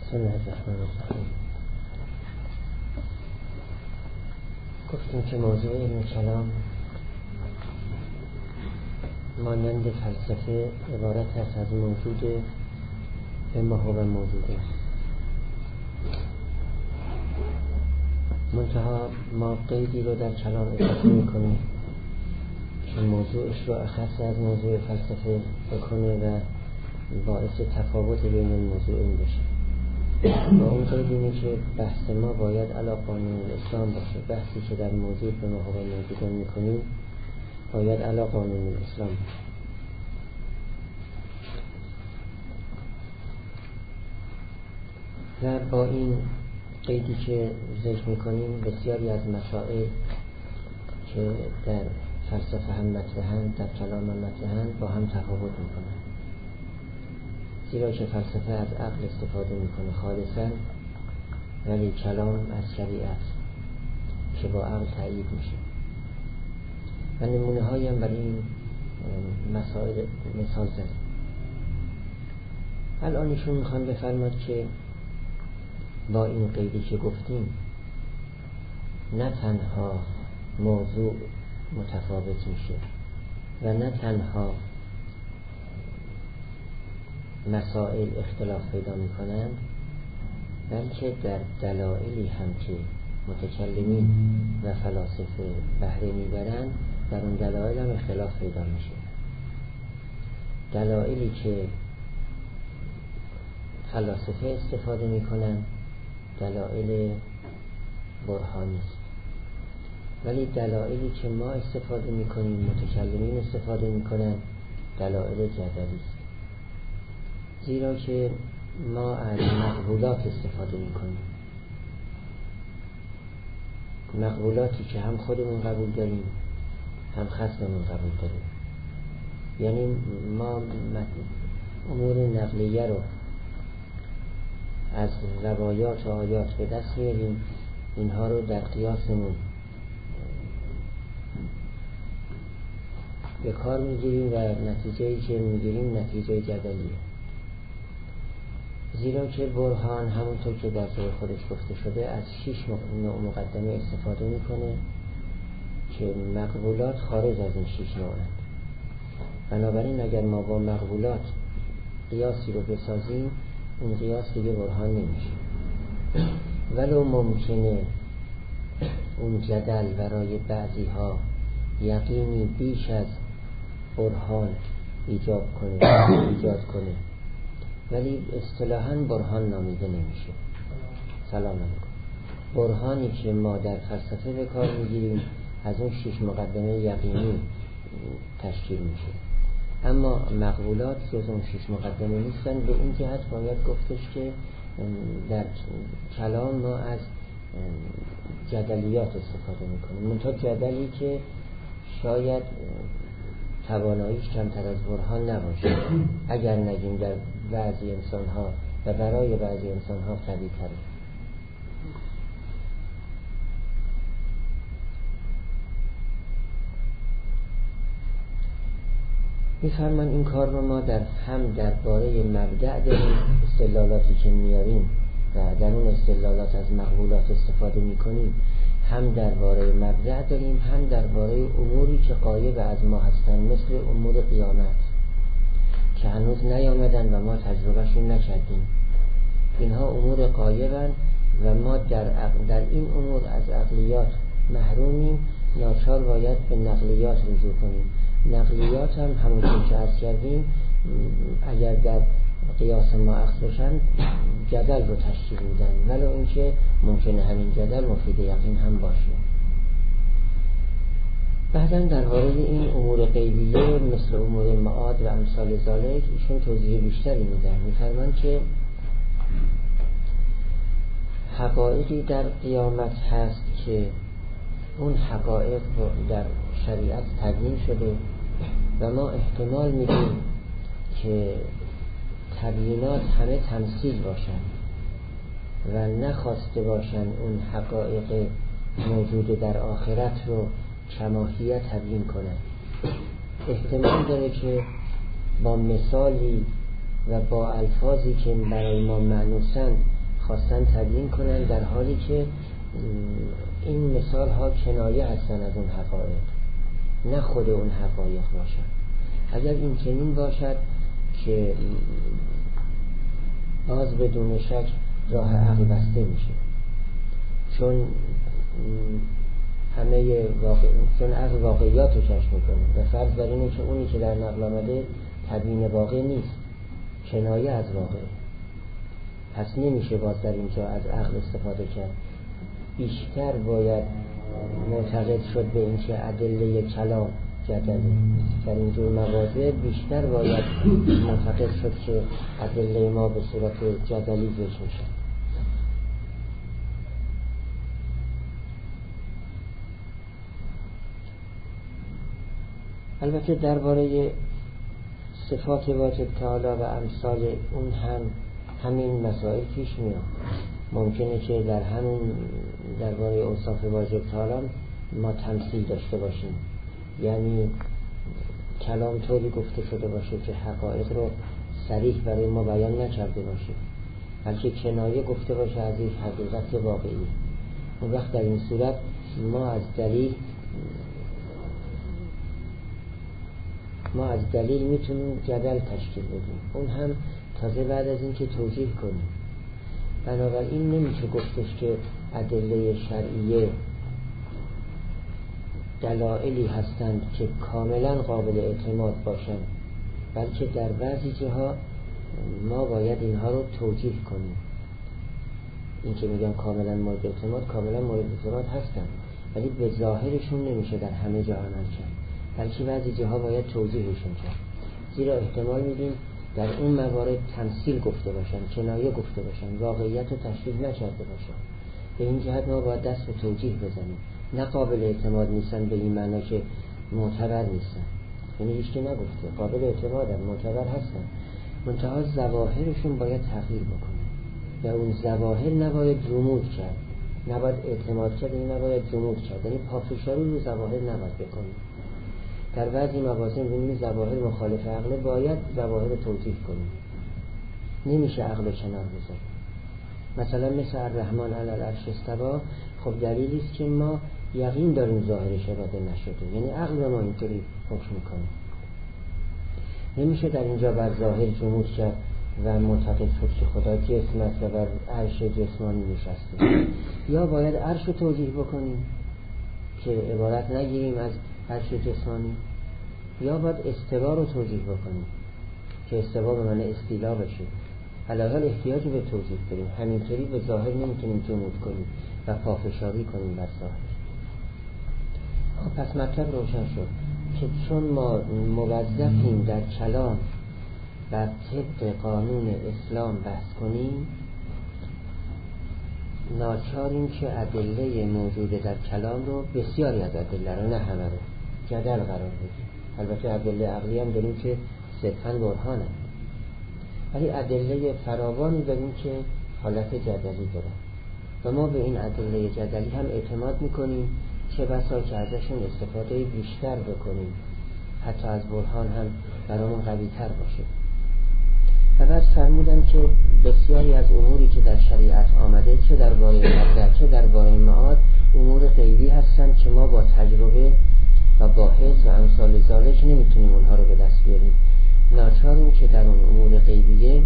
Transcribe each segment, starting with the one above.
بسم الله الرحمن الرحیم. گفتیم که موضوع علم کلام مانند فلسفه عبارت است از موجود به ما هو موجوده. منتها ما قیدی رو در کلام اضافه میکنیم که موضوعش رو اخص از موضوع فلسفه بکنه و باعث تفاوت بین الموضوعین بشه. و اون قید اینه که بحث ما باید علی قانون اسلام باشه. بحثی که در موضوع به ما هو موجوده میکنیم باید علی قانون اسلام باشه. و با این قیدی که ذکر میکنیم بسیاری از مسائل که در فلسفه هم مطرحند، در کلام هم مطرحند، با هم تفاوت میکنن. زیرا که فلسفه از عقل استفاده میکنه خالصا، ولی کلام از شریعت که با عقل تأیید میشه. و نمونه هایی هم برای این مسائل مثال زدیم. الان ایشون میخوان بفرماد که با این قیدی که گفتیم نه تنها موضوع متفاوت میشه و نه تنها مسائل اختلاف پیدا میکنند، بلکه در دلایلی هم که متکلمین و فلاسفه بهره میبرند در اون دلایل هم اختلاف پیدا میشه. دلایلی که فلاسفه استفاده میکنند دلایل برهانی است، ولی دلایلی که ما استفاده میکنیم، متکلمین استفاده میکنن، دلایل جدلی است. زیرا که ما از مقبولات استفاده میکنیم، مقبولاتی که هم خودمون قبول داریم هم خصممون قبول داریم. یعنی ما امور نقلیه رو از روایات و آیات به دست میاریم، اینها رو در قیاسمون به کار میگیریم و نتیجه‌ای که میگیریم نتیجه جدلیه. زیرا که برهان همونطور که در جای خودش گفته شده از 6 نوع مقدمه استفاده میکنه که مقبولات خارج از این 6 نوعند. بنابراین اگر ما با مقبولات قیاسی رو بسازیم، این قیاس دیگه برهان نمیشه. ولو ممکنه اون جدل برای بعضی ها یقینی بیش از برهان ایجاد کنه، ولی اصطلاحاً برهان نامیده نمیشه. سلام علیکم. برهانی که ما در فلسفه به کار میگیریم از اون 6 مقدمه یقینی تشکیل میشه. اما مقبولات جز اون 6 مقدمه نیستن. به این جهت باید گفتش که در کلام ما از جدلیات استفاده میکنیم، منتها جدلی که شاید تواناییش کمتر از برهان نباشه، اگر نگیم در بعضی انسان‌ها و برای بعضی انسان‌ها قوی تره. می‌فرمان این کار رو ما هم درباره مبدأ داریم، استدلالاتی که میاریم و در اون استدلالات از مقبولات استفاده میکنیم، هم درباره مبدأ داریم، هم درباره اموری که غایب از ما هستن، مثل امور قیامت که هنوز نیامدن و ما تجربهشون نکردیم. اینها امور غایبن و ما در این امور از عقلیات محرومیم. ناچار باید به نقلیات رجوع کنیم. نقلیات هم همونطور که عرض کردیم اگر در قیاس ما اخذ بشن جدل رو تشکیل میدن، ولو اینکه ممکنه همین جدل مفید یقین هم باشه. بعداً در مورد این امور غیبیه مثل امور معاد و امثال ذالک ایشون توضیح بیشتری میدن. میفرمان که حقایقی در قیامت هست که اون حقایق در شریعت تبیین شده و ما احتمال میدیم که تبیینات همه تمثیل باشن و نخواسته باشن اون حقایق موجود در آخرت رو کماهیه تبیین کنن. احتمال داره که با مثالی و با الفاظی که برای ما معنوسند خواستن تبیین کنن، در حالی که این مثال ها کنایه هستن از اون حقایق، نه خود اون حقایق باشد. اگر این چنین باشد که باز بدون شک راه عقل بسته میشه، چون چون عقل واقعیات رو کشف میکنه و فرض بر اینه که اونی که در نقل آمده تبیین واقع نیست، کنایه از واقع، پس نمیشه باز در اینجا از عقل استفاده کرد. بیشتر باید معتقد شد به این که ادله کلام جدله، در اینجور مواضع بیشتر باید معتقد شد که ادله ما به صورت جدلی ذکر میشه. البته درباره صفات واجب تعالی و امثال اون همین مسائل پیش میاد. ممکنه که در همون درباره اوصاف واجب تعالی ما تمثیل داشته باشیم، یعنی کلام طوری گفته شده باشه که حقایق رو صریح برای ما بیان نکرده باشه، بلکه کنایه گفته باشه از یک حقیقت واقعی. اون وقت در این صورت ما از دلیل میتونیم جدل تشکیل بدیم، اون هم تازه بعد از این که توجیه کنیم. بنابراین نمیشه گفتش که ادله شرعیه دلایلی هستند که کاملا قابل اعتماد باشند، بلکه در بعضی جاها ما باید اینها رو توجیه کنیم. این که میگم کاملا مورد اعتماد هستند، ولی به ظاهرشون نمیشه در همه جا عمل کرد، بلکه بعضی جاها باید توجیهشون کرد، زیرا احتمال میدیم در اون موارد تمثیل گفته باشن، کنایه گفته باشن، واقعیت رو تشریح نکرده باشن. به این جهت ما باید دست به توجیه بزنیم. نه قابل اعتماد نیستن به این معنی که معتبر نیستن، یعنی هیچ که نگفته قابل اعتمادن، معتبر هستن، منتها ظواهرشون باید تغییر بکنه و اون ظواهر نباید جمود کرد، نباید اعتماد کرد، این نباید جمود کرد، یعنی پافشاری رو ظواهر نباید بکنیم. در بعضی مواضع می‌بینیم ظواهر مخالف عقل، باید ظواهر رو توجیه کنیم، نمیشه عقل رو کنار بذاریم. مثلا مثل الرحمن علی العرش استوی، خب دلیلی است که ما یقین داریم ظاهرش اراده نشده، یعنی عقل ما اینطوری حکم میکنه. نمیشه در اینجا بر ظاهر جمود کرد و معتقد شد که خدا جسم است و بر عرش جسمانی نشسته. یا باید عرش رو توجیه بکنیم که عبارت نگیریم از عرش جسمانی، یا باید استوا رو توجیه بکنیم که استوا به معنی استیلا بشه. علاوه احتیاج به توجیه داریم، همینطوری به ظاهر نمیتونیم جمود کنیم و پافشاری کنیم بر ظاهر. خب پس مطلب روشن شد که چون ما موظفیم در کلام بر طبق قانون اسلام بحث کنیم، ناچاریم که ادله موجوده در کلام رو، بسیاری از ادله رو، نه همه رو، جدل قرار بدیم. البته ادله عقلی هم داریم که صرفاً برهانه، ولی ادله فراوانی داریم که حالت جدلی دارن و ما به این ادله جدلی هم اعتماد میکنیم، چه بسا که ازشون استفاده بیشتر بکنیم، حتی از برهان هم برامون قوی تر باشه. و بعد فرمودن که بسیاری از اموری که در شریعت آمده، چه درباره مبدأ چه درباره معاد، امور غیبی هستن که ما با تجربه و با حس و امثال ذالک نمیتونیم اونها رو به دست بیاریم. ناچاریم که در اون امور غیبیه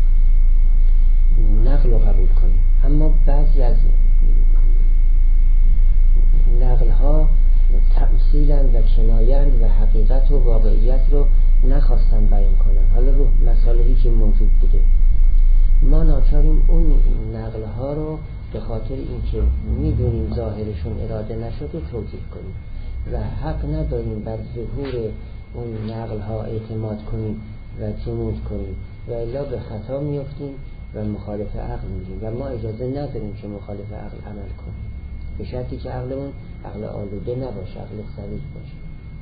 نقل رو قبول کنیم. اما بعضی از نقل ها تمثیلند و کنایند و حقیقت و واقعیت رو نخواستن بیان کنن، حالا رو مسائلی که موجود بوده. ما ناچاریم اون نقل ها رو به خاطر اینکه میدونیم ظاهرشون اراده نشده توجیه کنیم و حق نداریم بر ظهور اون نقل ها اعتماد کنیم و جمود کنیم و الا به خطا میافتیم و مخالف عقل میشیم و ما اجازه نداریم که مخالف عقل عمل کنیم، به شرطی که عقلمون عقل آلوده نباشه، عقل صریح باشه.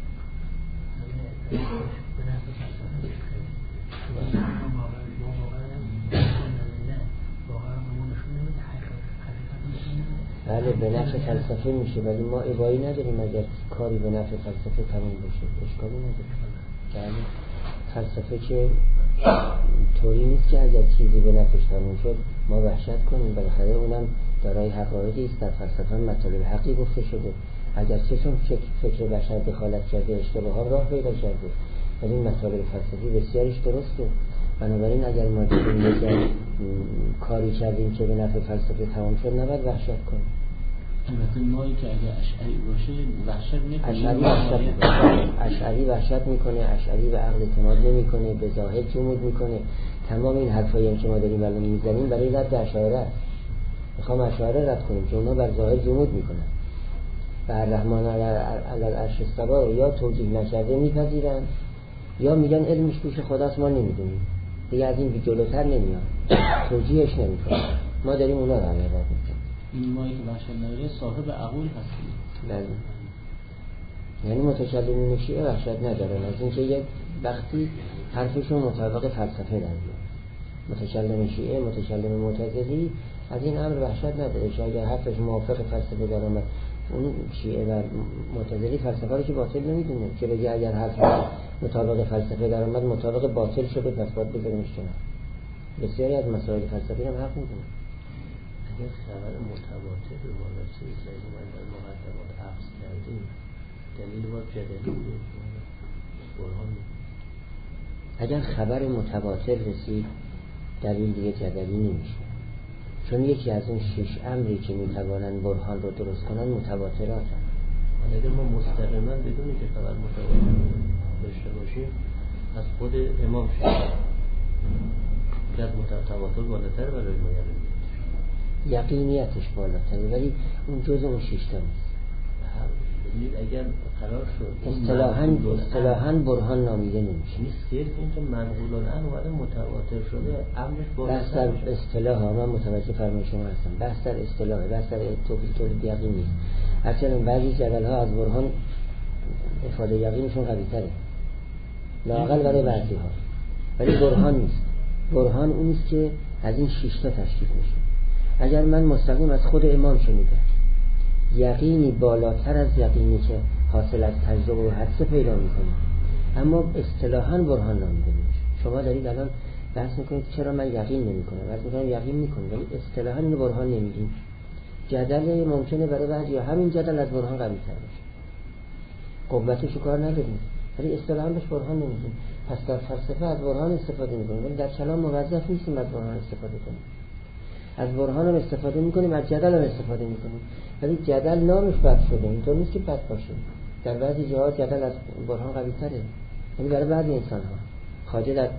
بله به نفع فلسفه میشه، ولی ما ابایی نداریم اگر کاری به نفع فلسفه تموم بشه، اشکالی نداره. بله فلسفه که طوری نیست که اگر چیزی به نفعش تموم شد ما وحشت کنیم. بالاخره اونم دارای حقایقی است. در فلسفه مطالب حقی گفته شده. اگر چون فکر بشر دخالت کرده اشتباهات راه پیدا کرده، ولی این مطالب فلسفی بسیارش درسته. بنابراین اگر ما دیدیم کاری کردیم که به نفع فلسفه تمام شد نباید وحشت کنیم. البته مایی که اگر اشعری باشه وحشت نمیکنه. اشعری وحشت میکنه. اشعری به عقل اعتماد نمیکنه، به ظاهر جمود میکنه. تمام این حرفایی که ما داریم الان میزنیم برای رد اشاعره است. میخوام اشاعره رد کنیم که اونا بر ظاهر جمود میکنن و الرحمن علی العرش استوی یا توجیه نکرده میپذیرن یا میگن علمش پیش خداست ما نمیدونیم، دیگه از این جلوتر نمیاد، توجیهش نمیکنه. ما داریم اونا رو رد میکنیم. این مایی که وحشت نداره صاحب عقول هستی. بله. یعنی متکلمین شیعه وحشت ندارن از اینکه یک وقتی حرفشون مطابق فلسفه در بیاد. متکلم شیعه، متکلم معتزلی از این امر وحشت نداره که اگر حرفش موافق فلسفه در آمد. اون شیعه و معتزلی فلسفه رو که باطل نمیدونه که بگه اگر حرف مطابق فلسفه در آمد مطابق باطل شده پس باید بذاریمش کنار. بسیاری از مسائل فلسفی هم حق میدونه. اگر خبر متواتر به ما رسید که ما در مقدمات عکس کردیم دلیل باید جدلی برهان. اگر خبر متواتر رسید دلیل دیگه جدلی نمیشه، چون یکی از اون 6 امری که میتوانن برهان رو درست کنن متواترات هم. اگر ما مستقیما بدونیم که خبر متواتر داشته باشیم از خود امام شد که از تواتر بالاتر برای ما یقینیتش بالاتره، ولی اون جز اون 6 تا نیست. اگر قرار شد اصطلاحاً برهان نامیده نمیشه. نیست که اینکه منقول الان اومده متواتر شده امرش بالاتر. بحث در اصطلاح ها، من متوجه فرمای شما هستم، بحث در اصطلاح، بحث در توفیق یقین نیست. هرچند بعضی جدل ها از برهان افاده یقینشون قوی تره لااقل برای بعضی ها، ولی برهان نیست. برهان اون نیست که از این 6 تا تشکیل میشه. اگر من مستقیم از خود امام شنیدم یقینی بالاتر از یقینی که حاصل از تجربه و حدس پیدا میکنه، اما اصطلاحاً برهان نامیده نمیشه. شما دارید الان بحث میکنید چرا من یقین نمیکنم، بعد میگم یقین میکنم ولی اصطلاحاً اینو برهان نمیدیم. جدل ممکنه برای بعضی همین جدل از برهان قوی تر باشه، قوتشو کار نداریم، ولی اصطلاحاً بهش برهان نمیدیم. پس در فلسفه از برهان استفاده میکنیم ولی در کلام موظف نیستیم از برهان استفاده کنیم. از برهان هم استفاده میکنیم، از جدل هم استفاده میکنیم، ولی جدل نامش بد شده. اینطور نیست که بد باشه. در بعضی جاها جدل از برهان قوی تره، یعنی برای بعضی انسان ها. خواجه در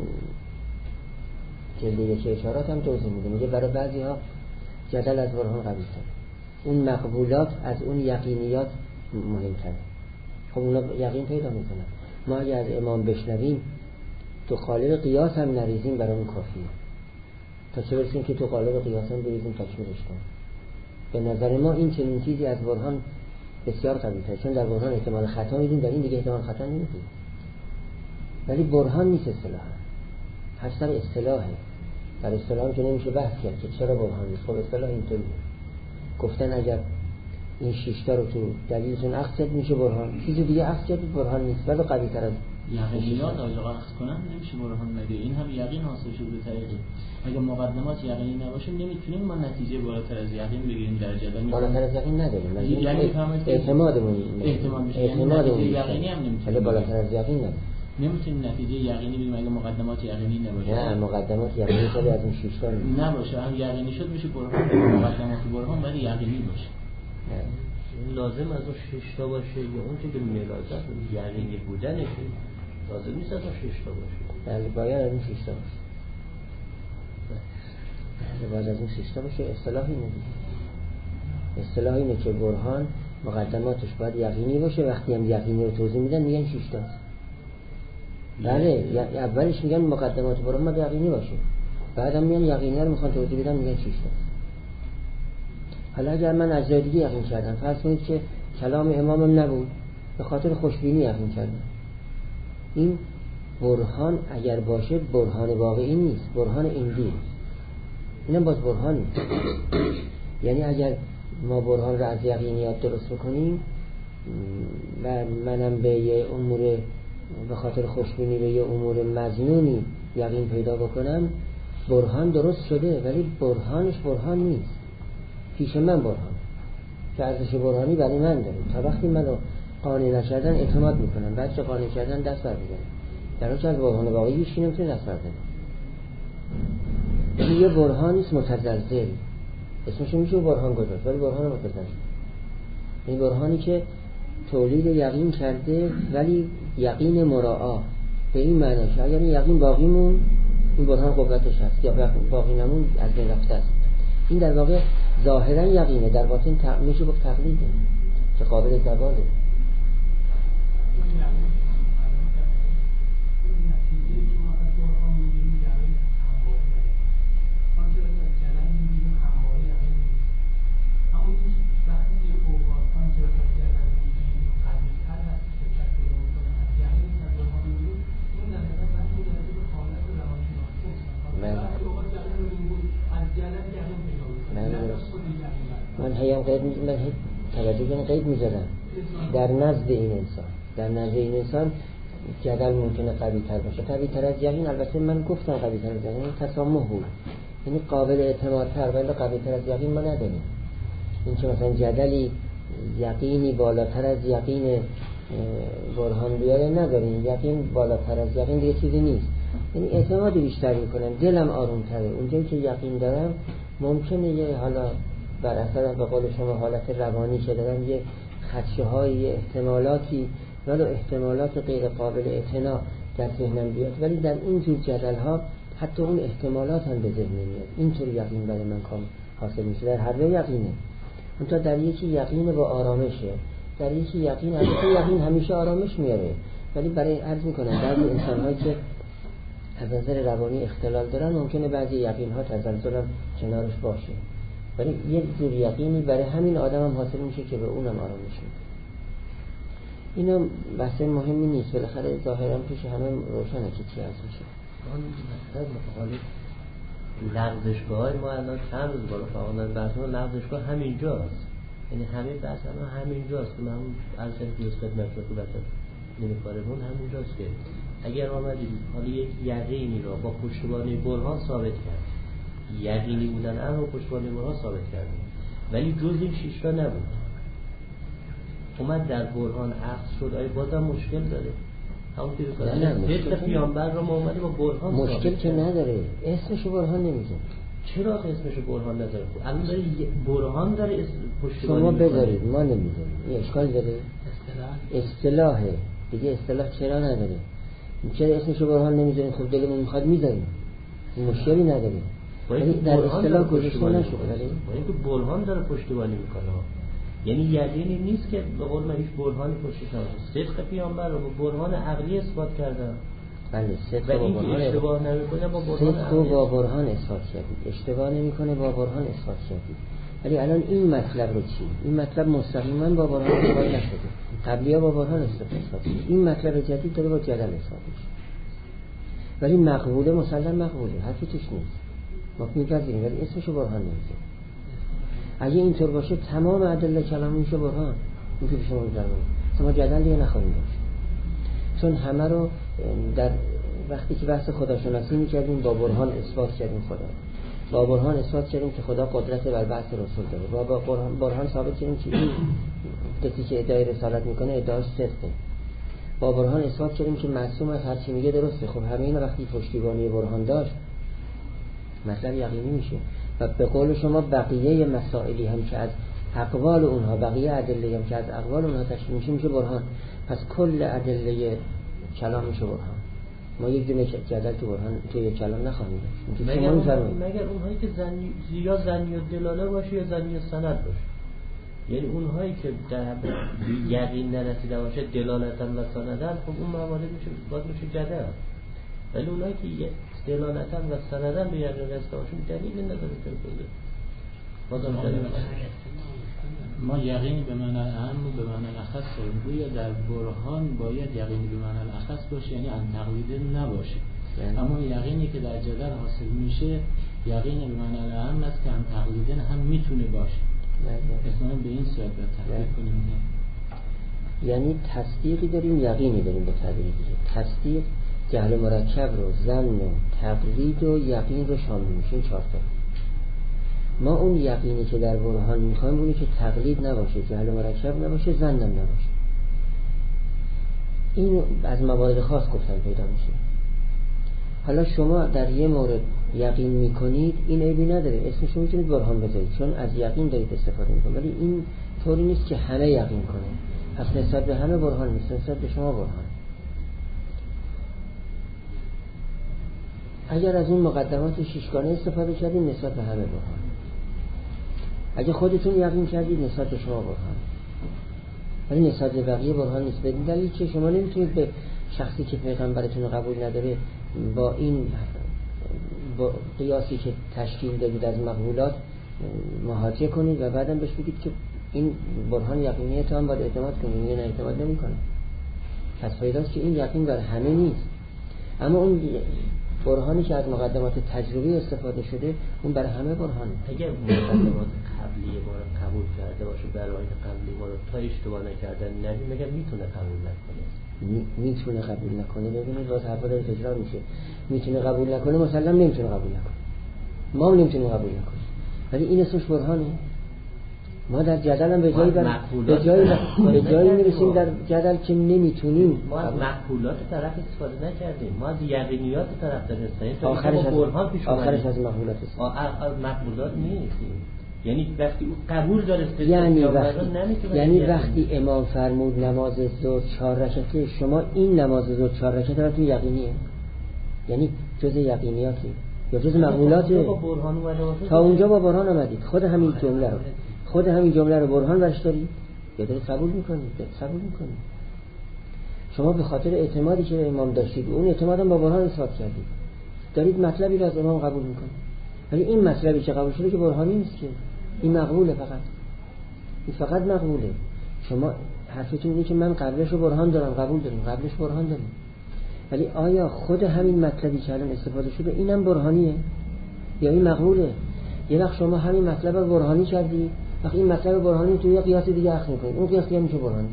جلد 1 اشارات هم توضیح میده، میگه برای بعضی ها جدل از برهان قوی تره، اون مقبولات از اون یقینیات مهمتره. خب اونا یقین پیدا میکنن. ما اگر از امام بشنویم تو قالب قیاس هم نریزیم برای اون کافیه، تا چه برسیم که تو قالب قیاس هم بریزیم تکمیلش کنیم. به نظر ما این چنین چیزی از برهان بسیار قوی تره، چون در برهان احتمال خطا میدیم، در این دیگه احتمال خطا نمیدیم. ولی برهان نیست اصطلاحا، هر اصطلاحه. در اصطلاح که نمیشه بحث کرد که چرا برهان نیست. خب اصطلاح اینطوریه، گفتن اگر این 6 تا رو تو دلیلتون عکس کرد میشه برهان، چیز دیگه عکس کرد برهان نیست، ولی قوی تر از یقینیات اگه عکس کنن نمیشه برهان مگه این هم یقین حاصل شده به طریقی. اگه مقدمات یقینی نباشه نمیتونیم ما نتیجه بالاتر از یقین بگیریم در جدل. بالاتر از یقین نداریم، یعنی اعتمادمون یقینی هم نمیتونیم، ولی بالاتر از یقین نداریم. نمیتونیم نتیجه یقینی بگیریم اگه مقدمات یقینی نباشه. نه، مقدمات یقینی شده از اون 6 تا نباشه، هم یقینی شد میشه برهان. مقدمات برهان ولی یقینی باشه. لازم از اون 6 تا باشه یا اون که ملازم یقینی بودنش لازم نیست از اون 6 تا باشه. بله باید از اون 6 تا باشه. باید از اون 6 تا باشه. اصطلاحی اینه. اصطلاحی اینه که برهان مقدماتش باید یقینی باشه. وقتی هم یقینی رو توضیح میدن میگن 6 تا. بله اولش میگن مقدمات برهان باید یقینی باشه، بعدم میگن یقینی رو میخوان توضیح بدن میگن 6 تا. حالا اگر من از جای دیگه یقین کردم، فرض کنید که کلام امامم نبود، به خاطر خوشبینی یقین کردم، این برهان اگر باشه برهان واقعی نیست، برهان عندی، اینم باز برهان نیست. یعنی اگر ما برهان را از یقینیات درست بکنیم و منم به یه امور به خاطر خوشبینی به یه امور مظنونی یقین پیدا بکنم برهان درست شده، ولی برهانش برهان نیست. پیش من برهان که ارزش برهانی برای من داره. تا وقتی منو قانع نکردن اعتماد میکنم، بعد که قانع کردن دست بر میزنم، در حالی که از برهان واقعی هیچ نمیتونه دست بر بزنه. یه برهانیست متزلزل، اسمش میشه برهان گذاشت، ولی برهان متزلزل. این برهانی که تولید یقین کرده ولی یقین مراعا، به این معنی که اگر این یقین باقی مون این برهان قوتش هست، یا باقی نمون از بین رفته است. این در واقع ظاهرا یقینه، در باطن میشه گفت تقلیده که قابل زواله. من توجه کنم قید میذارم در نزد این انسان، در نزد این انسان جدل ممکنه قوی تر باشه، قوی تر از یقین. البته من گفتم قوی تر از یقین تسامح بود، یعنی قابل اعتماد تر، ولی قوی تر از یقین ما نداریم. این که مثلا جدلی یقینی بالاتر از یقین برهان بیاره نداریم. یقین بالاتر از یقین دیگه چیزی نیست، یعنی اعتمادی بیشتر میکنم، دلم آروم تره. اونجایی که یقین دارم ممکنه یه حالا بر اثر به قول شما حالت روانی که دارم یه خدشه‌های، یه احتمالاتی، ولو احتمالات غیر قابل اعتنا در ذهنم بیاد، ولی در این جور جدل‌ها حتی اون احتمالات هم به ذهن نمیاد. اینطور یقین برای من حاصل میشه. در هر دو یقینه، اونتا در یکی یقین با آرامشه، در یکی یقین البته یقین همیشه آرامش میاره، ولی برای عرض میکنم بعضی انسان‌هایی که از نظر روانی اختلال دارن ممکنه بعضی یقین‌ها تزلزل هم کنارش باشه، ولی یک جور یقینی برای همین آدم هم حاصل میشه که به اونم آرامش میده. اینا بحث مهمی نیست، بالاخره ظاهرا پیش همه روشنه که چی هست میشه. آن مثلا متقالب لغزشگاه ما الان چند روز بالا فعالان بحثمون لغزشگاه همینجاست، یعنی همه بحث همینجاست که من از این خدمت رو بحث نمی‌کارمون همینجاست که اگر آمدید حالا یک یقینی را با پشتوانه برهان ثابت کرد، یقینی بودن امر و پشتوانه برهان ثابت کرد، ولی جز این 6 تا نبود، اومد در برهان عقد شد، آیا بازم مشکل داره؟ همون که صدق پیامبر را ما اومده با برهان مشکل که نداره، اسمشو برهان نمیذاره. چرا اسمشو برهان نداره؟ الان داره برهان داره پشتوانه شما بذارید، ما نمیذاریم. این اشکال داره؟ اصطلاحه دیگه، اصطلاح چرا نداره؟ چرا اسمشو برهان نمیذاریم؟ خب دلمون میخواد میذاریم، مشکلی نداره، ولی در اصطلاح گذاشته نشده. ولی اینکه برهان داره پشتیبانی میکنه، یعنی یقینی نیست که به قول من هیچ برهانی پشتش نباشه. صدق پیامبر رو با برهان عقلی اثبات کردن. بله، صدق با برهان اشتباه نمیکنه، با برهان صدق با برهان اثبات کردید، اشتباه نمیکنه با برهان اثبات کردید. ولی الان این مطلب رو چی؟ این مطلب مستقیما با برهان اثبات نشده، قبلی‌ها با برهان اثبات شده. این مطلب جدید داره با جدل اثبات میشه، ولی مقبوله، مسلم مقبوله، حرفی توش نیست، ما می‌پذیریم، ولی اسمشو برهان نمیذاریم. اگه اینطور باشه تمام ادله کلام میشه برهان، این که شما می‌فرمایید ما جدل دیگه نخواهیم داشت، چون همه رو در وقتی که بحث خداشناسی می‌کردیم با برهان اثبات کردیم خدا، با برهان اثبات کردیم که خدا قدرت بر بعث رسول داره، با برهان ثابت کردیم که این کسی که ادعای رسالت میکنه ادعاش صدقه، با برهان اثبات کردیم که معصوم از هر چی میگه درسته. خب همه اینا وقتی پشتیبانی برهان داشت مثلا یقینی میشه. و به قول شما بقیه مسائلی هم که از اقوال اونها، بقیه ادله هم که از اقوال اونها تشکیل میشه میشه برهان. پس کل ادله کلام میشه برهان. ما یک دونه جدل تو برهان توی کلام نخواهیم داشت. مگر اونهایی که یا زنی و دلاله باشه یا زنی و سند باشه، یعنی اونهایی که در یقین نرسیده باشه دلالتا و سندن، خب اون موارد میشه باید میشه جدل. ولی اونهایی که دلالتا و سندن به یقین رسیده باشه دلیل نداره که بده بازم جدل. ما یقین به معنی اعم و به معنی اخص داریم. گویا در برهان باید یقینی به معنی اخص باشه، یعنی ان تقلید نباشه. اما یقینی که در جدل حاصل میشه یقین به معنی اعم است که ان تقلید هم میتونه باشه. اصلا به این صورت باید تحقیق کنیم. یعنی تصدیقی داریم، یقینی داریم. به تعبیر دیگه تصدیق جهل مرکب رو ظن و تقلید و یقین رو شامل میشه. این 4 تا. ما اون یقینی که در برهان میخوایم اونی که تقلید نباشه، جهل مرکب نباشه، ظن هم نباشه. این از موارد خاص گفتن پیدا میشه. حالا شما در یه مورد یقین میکنید، این عیبی نداره، اسمشو میتونید برهان بذارید، چون از یقین دارید استفاده میکنید. ولی این طوری نیست که همه یقین کنه. پس نسبت به همه برهان نیست، نسبت به شما برهان. اگر از اون مقدمات 6گانه استفاده کردید نسبت به همه برهان. اگه خودتون یقین کردید نسبت به شما برهان. ولی نسبت به بقیه برهان نیست. به دلیل که شما نمیتونید به شخصی که پیغمبرتون رو قبول نداره با این قیاسی که تشکیل دادید از مقبولات محاجه کنید و بعدم بهش بگید که این برهان یقینیه تو هم باید اعتماد کنید. یه نه اعتماد نمی کنه. پس پیداست که این یقین بر همه نیست. اما اون برهانی که از مقدمات تجربی استفاده شده اون بر همه برهانه. اگر مقدمات قبلی ما رو قبول کرده باشه، برای قبلی ما رو تا اشتباه نکردن نبی، مگر میتونه قبول نکنه؟ میتونه قبول نکنه. ببینید باز حرفا داره تکرار میشه. میتونه قبول نکنه، مسلما نمیتونه قبول نکنه. ما هم نمیتونیم قبول نکنیم. ولی این اسمش برهانه. ما در جدل هم به جایی میرسیم در جدل که نمیتونیم. ما از مقبولات طرف استفاده نکردیم، ما از یقینیات طرف داشتیم. آخرش از مقبولات از مقبولات نیستیم. یعنی وقتی او قبول داره یعنی وقتی امام فرمود نماز ظهر 4 رکعته، شما این نماز ظهر 4 رکعته براتون یقینیه؟ یعنی جز یقینیاتی یا جز مقبولاته؟ تا اونجا با برهان آمدید. خود همین جمله رو برهان برش دارید یا دارید قبول میکنید؟ قبول میکنید. شما به خاطر اعتمادی که امام داشتید، اون اعتماد هم با برهان اثبات کردید، دارید مطلبی رو از امام قبول میکنید. ولی این مطلبی که قبول شده که برهانی نیست، که این مقبوله. این فقط مقبوله. شما حرفتون اینه که من قبلش رو برهان دارم، قبول داریم، قبلش برهان داریم. ولی آیا خود همین مطلبی که الان استفاده شده اینم برهانیه یا این مقبوله؟ یه وقت شما همین مطلب رو برهانی کردی، وقتی این مطلب برهانی توی یه قیاس دیگه اخذ می‌کنید، اون قیاس دیگه میشه برهانی.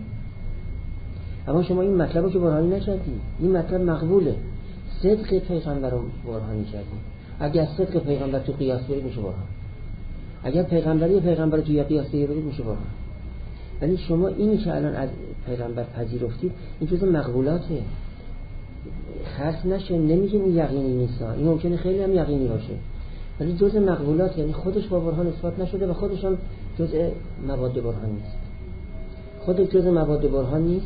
اما شما این مطلب رو که برهانی نکردی، این مطلب مقبوله. صدق پیغمبر رو برهانی کردی. اگر صدق پیغمبر تو قیاس برید میشه برهان. اگر پیغمبر تو یه قیاس دیگه برید میشه برهان. ولی شما اینی که الان از پیغمبر پذیرفتید این جزء مقبولاته. خاص نشه، نمیگیم این یقینی نیست، این ممکنه خیلی هم یقینی باشه، ولی جزء مقبولات، یعنی خودش با برهان اثبات نشده و خودش هم جزء مواد برهان نیست. خودش جزء مواد برهان نیست،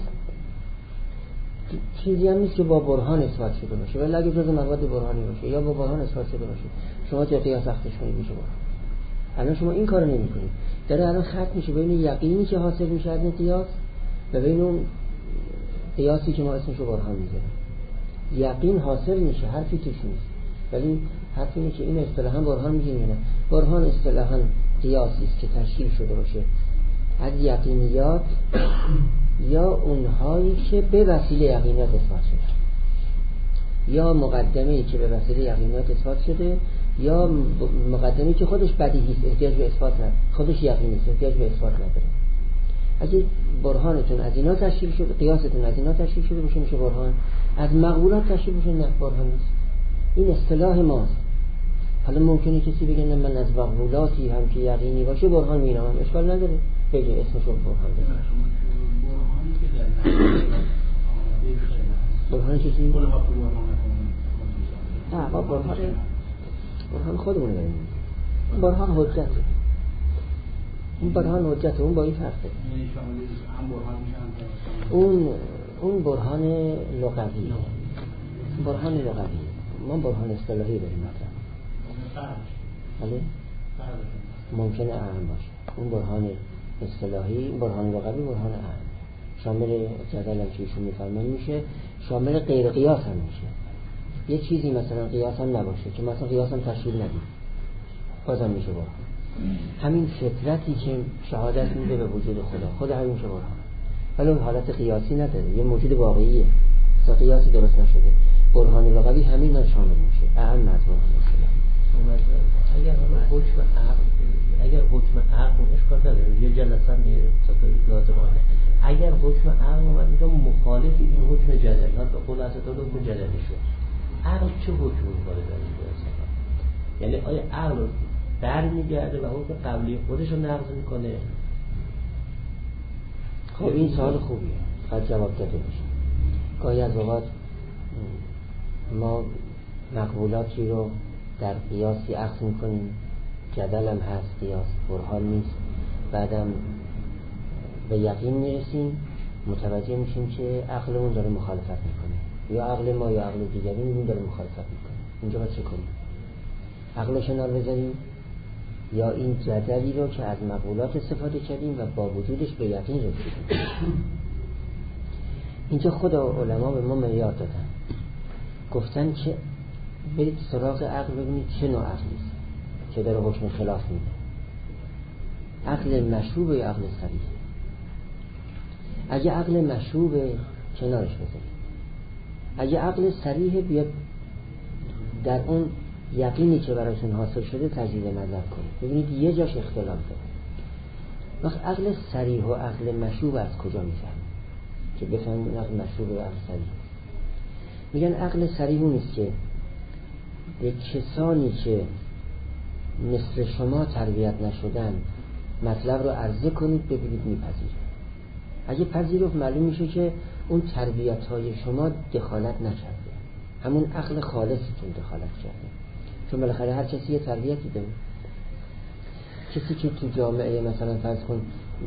چیزی هم نیست که با برهان اثبات شده باشه. ولی اگه جزء مواد برهانی باشه یا با برهان اثبات شده باشه، شما تو قیاس اخذش کنید میشه برهان. الان شما این کارو نمی‌کنید. داره الان خط میشه بین یقینی که حاصل میشه از این قیاس و بین اون قیاسی که ما اسمش رو برهان میذاریم. یقین حاصل میشه، حرفی توش نیست. ولی حرف اینه که این اصطلاحاً برهان میگیم یا نه. برهان اصطلاحاً قیاسی است که تشکیل شده باشه از یقینیات یا اونهایی که به وسیله یقینیات اثبات شده، یا مقدمه‌ای که به وسیله یقینیات اثبات شده، یا مقدمه‌ای که خودش بدیهی است، احتیاج به اثبات نداره، خودش یقینی است، احتیاج به اثبات نداره. اگه برهانتون از اینا تشکیل شده، قیاستون از اینا تشکیل شده باشه میشه برهان. از مقبولات تشکیل بشه نه برهان نیست. این اصطلاح ماست. حالا ممکنه کسی بگه نه من از مقبولاتی هم که یقینی باشه برهان می‌نامم، اشکال نداره، بگه اسمشو برهان بزن. برهان چیزی؟ نه با برهان خودمون داریم. برهان حجته. اون برهان حجته، اون با این فرقه. اون برهان لغوی. برهان لغوی. ما برهان اصطلاحی داریم مثلا. بله؟ ممکنه اعم باشه. اون برهان اصطلاحی، برهان لغوی، برهان اعم. شامل جدل هم که ایشون میفرمایند میشه، شامل غیر قیاس هم میشه. یه چیزی مثلا قیاس هم نباشه که مثلا قیاس هم تشکیل ندید، بازم میشه برهان. همین فطرتی که شهادت میده به وجود خدا همین میشه برهان. ولی اون حالت قیاسی نداره، یه موجود واقعیه، اصلا قیاسی درست نشده. برهان لغوی همین شامل میشه، اعم از برهان اصطلاحی. اگر حکم عقل، اگر حکم عقل اشکال نداره، یه جلسه هم یه لازمانه. اگر حکم عقل اومد اینجا مخالف این حکم جدلی، ها به قول حضرت حکم جدلی شد، عقل چه حکمی می‌کنه در این مسئله؟ یعنی آیا عقل برمیگرده و حکم قبلی خودش رو نقض میکنه؟ خب این سوال خوبیه، باید جواب داده بشه. گاهی از اوقات ما مقبولاتی رو در قیاسی اخذ میکنیم، جدل هم هست، قیاس برهان نیست، بعدم به یقین میرسیم، متوجه میشیم که عقلمون داره مخالفت میکنه، یا عقل ما یا عقل دیگری میبینیم داره مخالفت میکنه. اینجا باید چه کنیم؟ عقلش نار بذاریم یا این جدلی رو که از مقبولات استفاده کردیم و با وجودش به یقین رسیدیم؟ اینجا خود علما به ما معیار دادن، گفتن که برید سراغ عقل ببینید چه نوع عقلیست که داره حکم خلاف میده، عقل مشروب یا عقل صریح. اگه عقل مشروب کنارش بذارید، اگه عقل صریح بیاد در اون یقینی که برایشون حاصل شده تجدید نظر کنید، ببینید یه جاش اختلاف داره. وقت عقل صریح و عقل مشروب از کجا میفهمید که بفهمید عقل مشروب و عقل صریح؟ میگن عقل صریح نیست که به کسانی که مثل شما تربیت نشدن مطلب رو عرضه کنید ببینید میپذیره. اگه پذیرفت معلوم میشه که اون تربیت های شما دخالت نکرده، همون عقل خالصی که دخالت کرده. چون بالاخره هر کسی یه تربیتی داره. کسی که تو جامعه مثلا فرض کن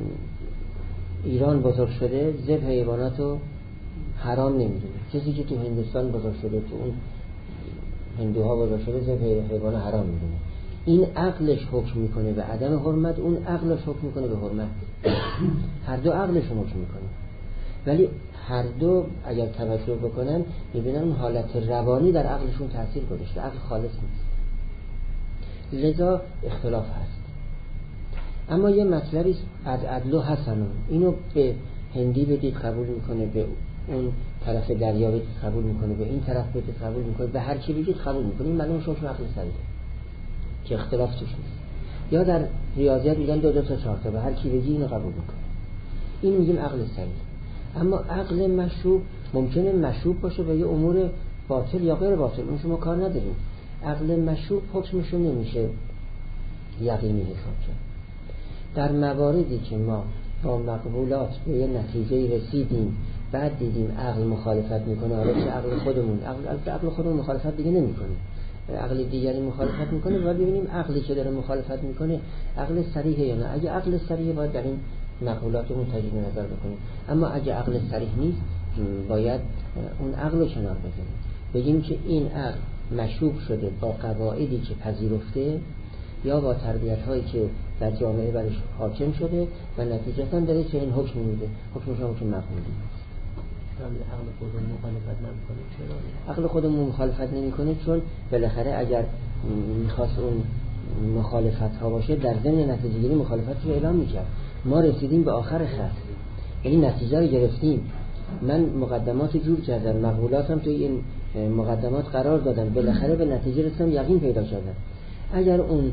ایران بزرگ شده ذبح حیواناتو حرام نمیدونه، کسی که تو هندوستان بزرگ شده تو اون هندوها بزرگ شده ذبح حیوان حرام میدونه. این عقلش حکم میکنه به عدم حرمت، اون عقلش حکم میکنه به حرمت. هر دو عقلشون حکم میکنه، ولی هر دو اگر توجه بکنن میبینن اون حالت روانی در عقلشون تاثیر گذاشته، عقل خالص نیست، لذا اختلاف هست. اما یه مطلبی از عدل و حسن، اینو به هندی بدید قبول میکنه، به اون طرف دریا بدید قبول میکنه، به این طرف بدید قبول میکنه، به هر کی بدید قبول میکنه. این معلومه حکم عقل صریحه که اختلاف توش نیست. یا در ریاضیات میگن 2 تا 4 تا، به هر کی بگی اینو قبول میکنه. این میگیم عقل صریح. اما عقل مشروب ممکنه مشروب باشه به یه امور باطل یا غیر باطل، اون شما کار نداریم. عقل مشروب حکمشو نمیشه یقینی حساب کرد. در مواردی که ما با مقبولات به یه نتیجه رسیدیم، بعد دیدیم عقل مخالفت میکنه، حالا چه عقل خودمون، عقل خودمون مخالفت دیگه نمیکنه، عقل دیگری مخالفت میکنه، باید ببینیم عقلی که داره مخالفت میکنه عقل صریحه یا نه. اگه عقل صریحه باید در این مقولاتمون تجدید نظر بکنیم، اما اگه عقل صریح نیست باید اون عقل رو کنار بذاریم، بگیم که این عقل مشروب شده با قواعدی که پذیرفته یا با تربیت هایی که در جامعه برش حاکم شده و نتیجتا داره که این حکم میده، حکمش حکم مقبولی است. عقل خودمون مخالفت نمیکنه. چرا؟ عقل خودمون مخالفت نمیکنه چون بالاخره اگر میخواست اون مخالفت ها باشه در ضمن نتیجه گیری مخالفت رو اعلام میکرد. ما رسیدیم به آخر خط، یعنی نتیجه رو گرفتیم، من مقدمات جور کردم، مقبولاتم توی این مقدمات قرار دادم، بالاخره به نتیجه رسیدم، یقین پیدا کردم. اگر اون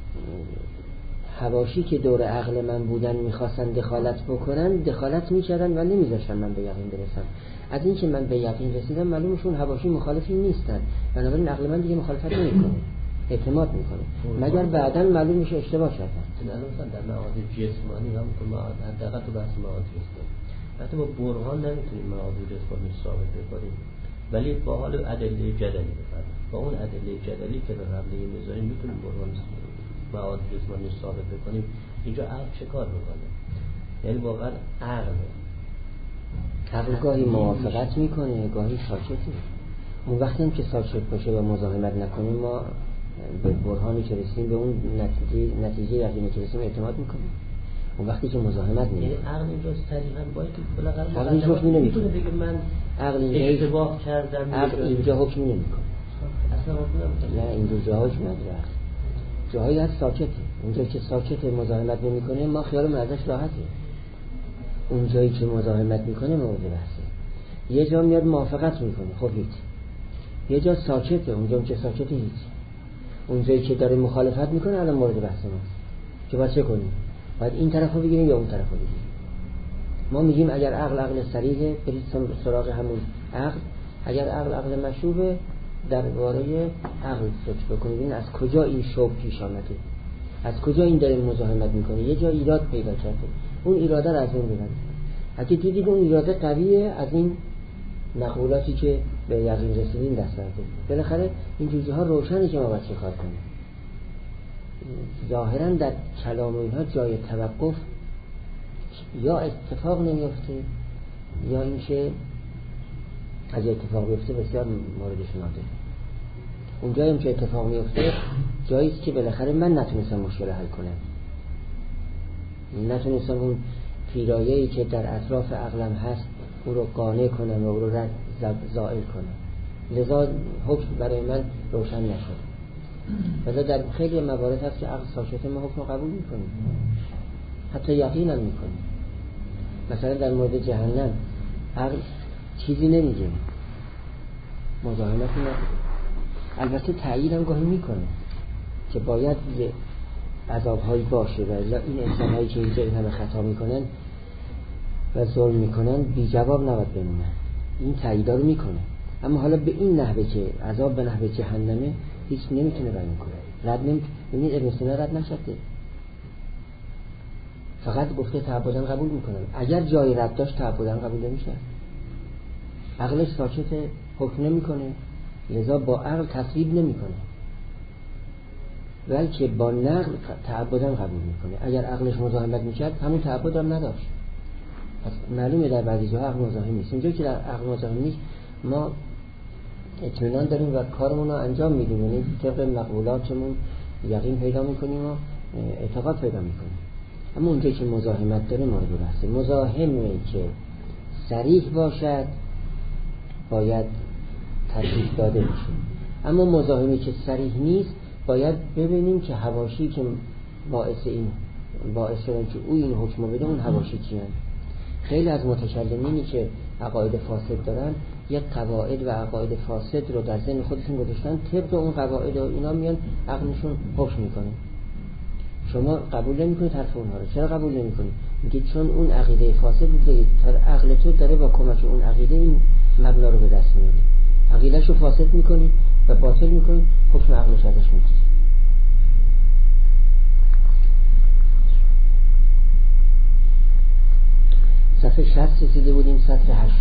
حواشی که دور عقل من بودن میخواستن دخالت بکنن، دخالت میکردن و نمیذاشتن من به یقین برسم. از این که من به یقین رسیدم معلومشون حواشی مخالفی نیستن، بنابراین عقل من دیگه مخالفت نمیکنه، اعتماد میکنه، مگر بعداً معلوم میشه اشتباه کردن. مثلا در معاد جسمانی هم که معاد حداقل تو بحث معاد جسمانی حتی با برهان نمیتونیم معاد جسمانی ثابت بکنیم، ولی با حال ادله جدلی بفرمایید، با اون ادله جدلی که به قبل میذاریم میتونیم برهان معاد جسمانی ثابت بکنیم. اینجا عقل چه کار میکنه؟ یعنی واقعا عقل گاهی موافقت میکنه، گاهی ساکته. اون وقتی هم که ساکت باشه و مزاحمت نکنیم، ما به برهانی که رسیم، به اون نتیجه یقینی که رسیم اعتماد میکنیم. اون وقتی که مزاحمت نمیکنه، یعنی عقل اینجا صریحا باید که بالاخره عقل اینجا حکم نمیکنه، بگه من عقل اشتباه کردم. عقل اینجا حکم نمیکنه، اصلا حکم نمیکنه. نه اینجا جاهاش نداره. جاهایی هست ساکته، اونجایی که ساکته مزاحمت نمیکنه ما خیالمون ازش راحته. اون جایی که مزاحمت میکنه مورد بحثه. یه جا میاد موافقت میکنه، خب هیچ. یه جا ساکته، اونجا که ساکته هیچ. اون جایی که داره مخالفت میکنه الان مورد بحث ماست. که باید چه کنیم؟ باید این طرف رو بگیریم یا اون طرف رو بگیریم. ما میگیم اگر عقل صریحه برید سراغ همون عقل، اگر عقل مشوبه درباره عقل فکر بکنید این از کجا این شوب پیش آمده، از کجا این داره مزاحمت میکنه، یه جا ایراد پیدا کرده، اون ایراده رو از اون ببرید. اگه دیدید اون ایراده قویه، از این مقولاتی که به یقین رسیدین دست بردارید. بالاخره این جزئیات ها روشنه که ما باید چه کار کنیم. ظاهرا در کلام اینها جای توقف یا اتفاق نمیفته یا اینکه اگه اتفاق بیفته بسیار موردش نادره. اون جایی که اتفاق میفته جایی که بالاخره من نتونستم مشکل حل کنم، نتونستم اون پیرایه‌ای که در اطراف عقلم هست او رو قانع کنم و او رو زائل کنم، لذا حکم برای من روشن نشد. ولی در خیلی موارد هست که عقل ساکته ما حکم رو قبول میکنیم، حتی یقین هم میکنیم. مثلا در مورد جهنم عقل چیزی نمیگه، مزاحمتی نداره، البته تأیید هم گاهی میکنه که باید عذابهایی باشه و این انسانهایی که اینجا این همه خطا میکنن و ظلم میکنن بی جواب نباید بمونن، این تأییدا رو میکنه. اما حالا به این نحوه که عذاب به نحوه جهنمه هیچ نمیتونه بیان کنه، رد نمیتونه. ابن سینا رد نشده، فقط گفته تعبداً قبول میکنن. اگر جای رد داشت تعبداً قبول نمیشه، عقلش ساکته، حکم نمیکنه، لذا با عقل تصویب نمیکنه، بلکه با نقل تعبداً قبول میکنه. اگر عقلش مزاحمت میکرد همون تعبد هم نداشت. پس معلومه در بعضی جاها عقل مزاحم نیست. اینجا که در عقل مزاحم نیست ما اطمینان داریم و کارمون رو انجام میدیم، یعنی طبق مقولاتمون یقین پیدا میکنیم و اعتقاد پیدا میکنیم. اما اونجا که مزاحمت داره مورد بحثه. مزاحمه که صریح باشد باید ترتیب داده بشه، اما مزاحمی که صریح نیست باید ببینیم که حواشی که باعث شدن که او این حکم بده اون حواشی کیان. خیلی از متکلمینی که عقاید فاسد دارن یک قواعد و عقاید فاسد رو در ذهن خودشون گذاشتن، طبق اون قواعد و اینا میان عقلشون حکم میکنه. شما قبول نمیکنید حرف اونها رو. چرا قبول نمیکنید؟ میگه چون اون عقیده فاسد بوده، عقل تو داره با کمک اون عقیده این مبنا رو به دست میاره، عقیده‌ش رو فاسد میکنی و باطل میکنی، حکم عقلش ازش میگیری. صفحه 60 رسیده بودیم، صفحه 8.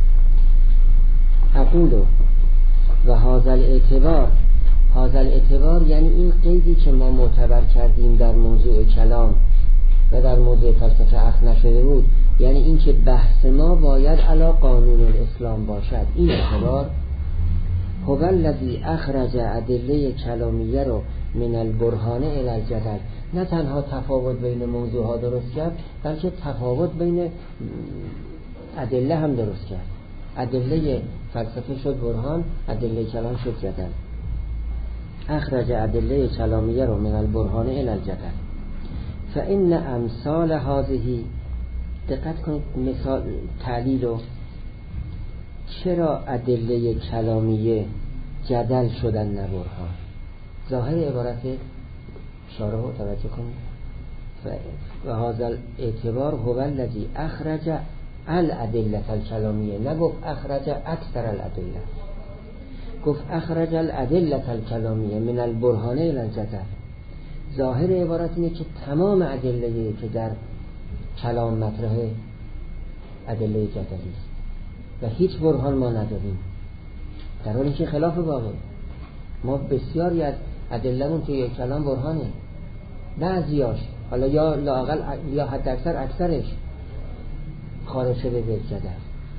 اقولو و هذا الاعتبار یعنی این قیدی که ما معتبر کردیم در موضوع کلام و در موضوع فلسفه اخذ نشده بود، یعنی این که بحث ما باید علی قانون الاسلام باشد. این اعتبار هو الذی اخرج ادله کلامیه رو من البرهان الی الجدل، نه تنها تفاوت بین موضوع ها درست کرد بلکه تفاوت بین ادله هم درست کرد. ادله فلسفه شد برهان، ادله کلام شد جدل. اخرج ادله کلامیه رو من البرهان الی الجدل فان امثال هذه، دقت کنید مثال تعلیل رو، چرا ادله کلامیه جدل شدن نه برهان؟ ظاهر عبارت شارح رو توجه کنید. و هذا الاعتبار هو الذی اخرج الادله الکلامیه، نگفت اخرج اکثر الادله، گفت اخرج الادله الکلامیه من البرهان الی الجدل. ظاهر عبارت اینه که تمام ادله که در کلام مطرحه ادله جدلی است و هیچ برهان ما نداریم، در حالی که خلاف واقع ما بسیاری از ادله‌مون توی کلام برهانه، بعضیاش حالا یا لااقل یا حد اکثرش خارج شده به جدل.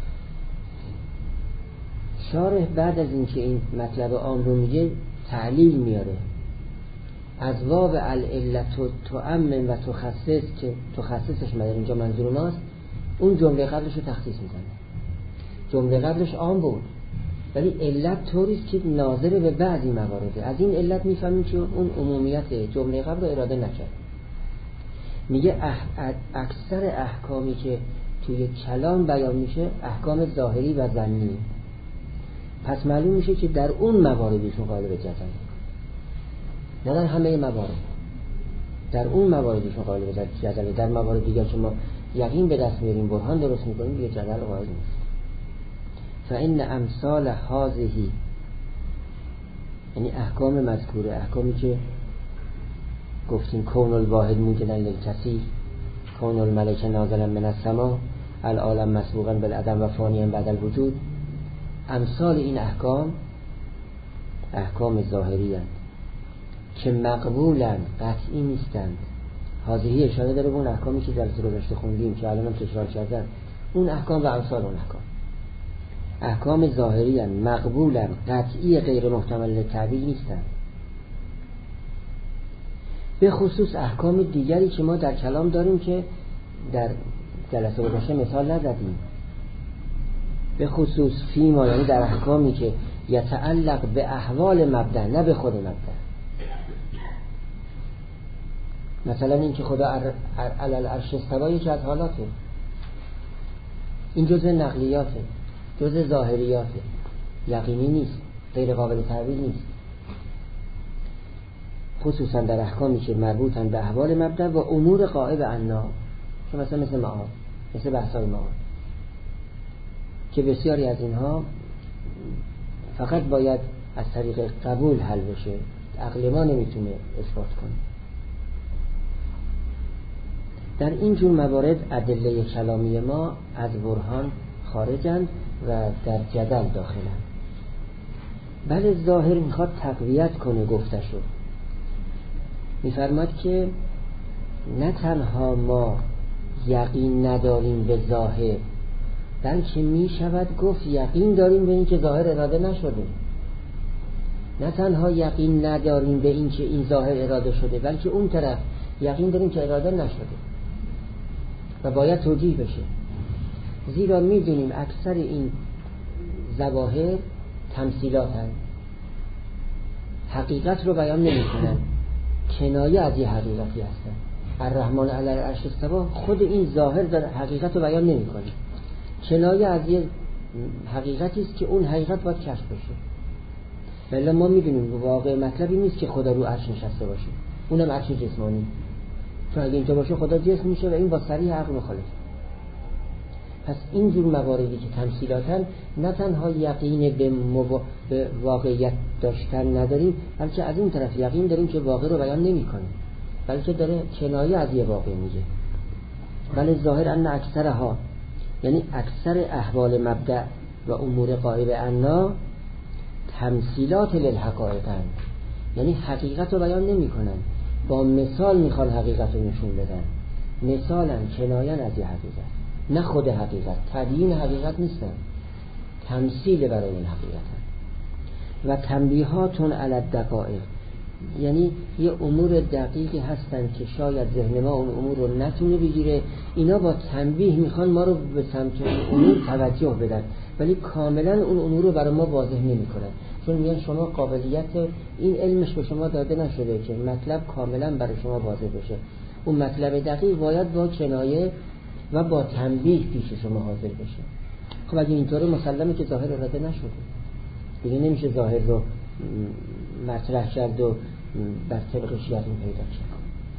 شارح بعد از اینکه این مطلب عام رو میگه تعلیل میاره، از باب العلت تعمم و تخصص، که تخصصش در اینجا منظور ماست، اون جمله قبلش رو تخصیص میزنه. جمله قبلش عام بود ولی علت طوریست که ناظر به بعضی موارده. از این علت میفهمیم که اون عمومیت جمله قبل رو اراده نکرد. میگه اکثر احکامی که توی کلام بیان میشه احکام ظاهری و ظنی، پس معلوم میشه که در اون مواردشون قالب جدل، نه در همه موارد. در اون مواردشون قابل جدله. در موارد دیگر که ما یقین به دست میاریم، برهان درست میکنیم، دیگه جدل قائل نیست. فإن امثال هذه، یعنی احکام مذکوره، احکامی که گفتیم کون الواحد موجدا للکثیر، کون الملک نازلا من السماء، العالم مسبوقا بالعدم و فانیا بعد الوجود، امثال این احکام ظاهری هستند که مقبولند، قطعی نیستند. حاضری اشاره داره به اون احکامی که جلسه گذشته خوندیم که الان هم تکرار کردن، اون احکام و امثال اون احکام ظاهری هستند، مقبولند، قطعی، غیر محتمل تعبیر نیستند. به خصوص احکام دیگری که ما در کلام داریم که در جلسه گذشته مثال نزدیم، به خصوص فیما، یعنی در احکامی که یتعلق به احوال مبدأ، نه به خود مبدأ. مثلا این که خدا علی العرش استوی، یکی از حالاته، این جزء نقلیاته، جزء ظاهریاته، یقینی نیست، غیر قابل تعبیر نیست. خصوصا در احکامی که مربوطن به احوال مبدأ و امور غائب عنا، که مثل معاد، مثل بحث‌های معاد، که بسیاری از اینها فقط باید از طریق قبول حل بشه، عقل ما نمیتونه اثبات کنه. در این جور موارد ادله کلامی ما از برهان خارجند و در جدل داخلند. بله ظاهر میخواد تقویت کنه گفتشو، میفرماد که نه تنها ما یقین نداریم به ظاهر، بلکه میشود گفت یقین داریم به این که ظاهر اراده نشده. نه تنها یقین نداریم به این که این ظاهر اراده شده، بلکه اون طرف یقین داریم که اراده نشده و باید توجیه بشه. زیرا میدونیم اکثر این ظواهر تمثیلات هست، حقیقت رو بیان نمی کنن، کنایه از یه حقیقتی هستن. الرحمن علی العرش استوی، خود این ظاهر در حقیقت رو بیان نمی کنه، کنایه از یه حقیقتی است که اون حقیقت باید کشف بشه. ولی ما میدونیم واقع مطلبی نیست که خدا رو عرش نشسته باشه، اونم عرش جسمانی، چون اگه اینجا باشه خدا جسم میشه و این با صریح عقل مخالف. پس اینجور مواردی که تمثیلاتن، نه تنها یقین به واقعیت داشتن نداریم، بلکه از این طرف یقین داریم که واقع رو بیان نمی کنه، بلکه داره کنایه از یه واقع میگه. ولی ظاهر ان اکثرها، یعنی اکثر احوال مبدأ و امور غایب عنا تمثیلات للحقائق، یعنی حقیقت رو بیان نمی کنن، با مثال میخوان حقیقت رو نشون بدن. مثالا کنایه از یه حقیقت، نه خود حقیقت، تبیین حقیقت نیستن، تمثیل برای این حقیقت و تنبیهاتون علی الدقائق، یعنی یه امور دقیقی هستن که شاید ذهن ما اون امور رو نتونه بگیره، اینا با تنبیه میخوان ما رو به سمت اون امور توجه بدن، ولی کاملا اون امور رو برای ما واضح نمیکنن، چون میگن شما قابلیت این علمش به شما داده نشده که مطلب کاملا برای شما واضح بشه، اون مطلب دقیق باید با کنایه و با تنبیه پیش شما حاضر بشه. خب اگه اینطوره مسلمه که ظاهر اراده نشده، دیگه نمیشه ظاهر رو مطرح کرد و بر طبقش یقین پیدا کرد.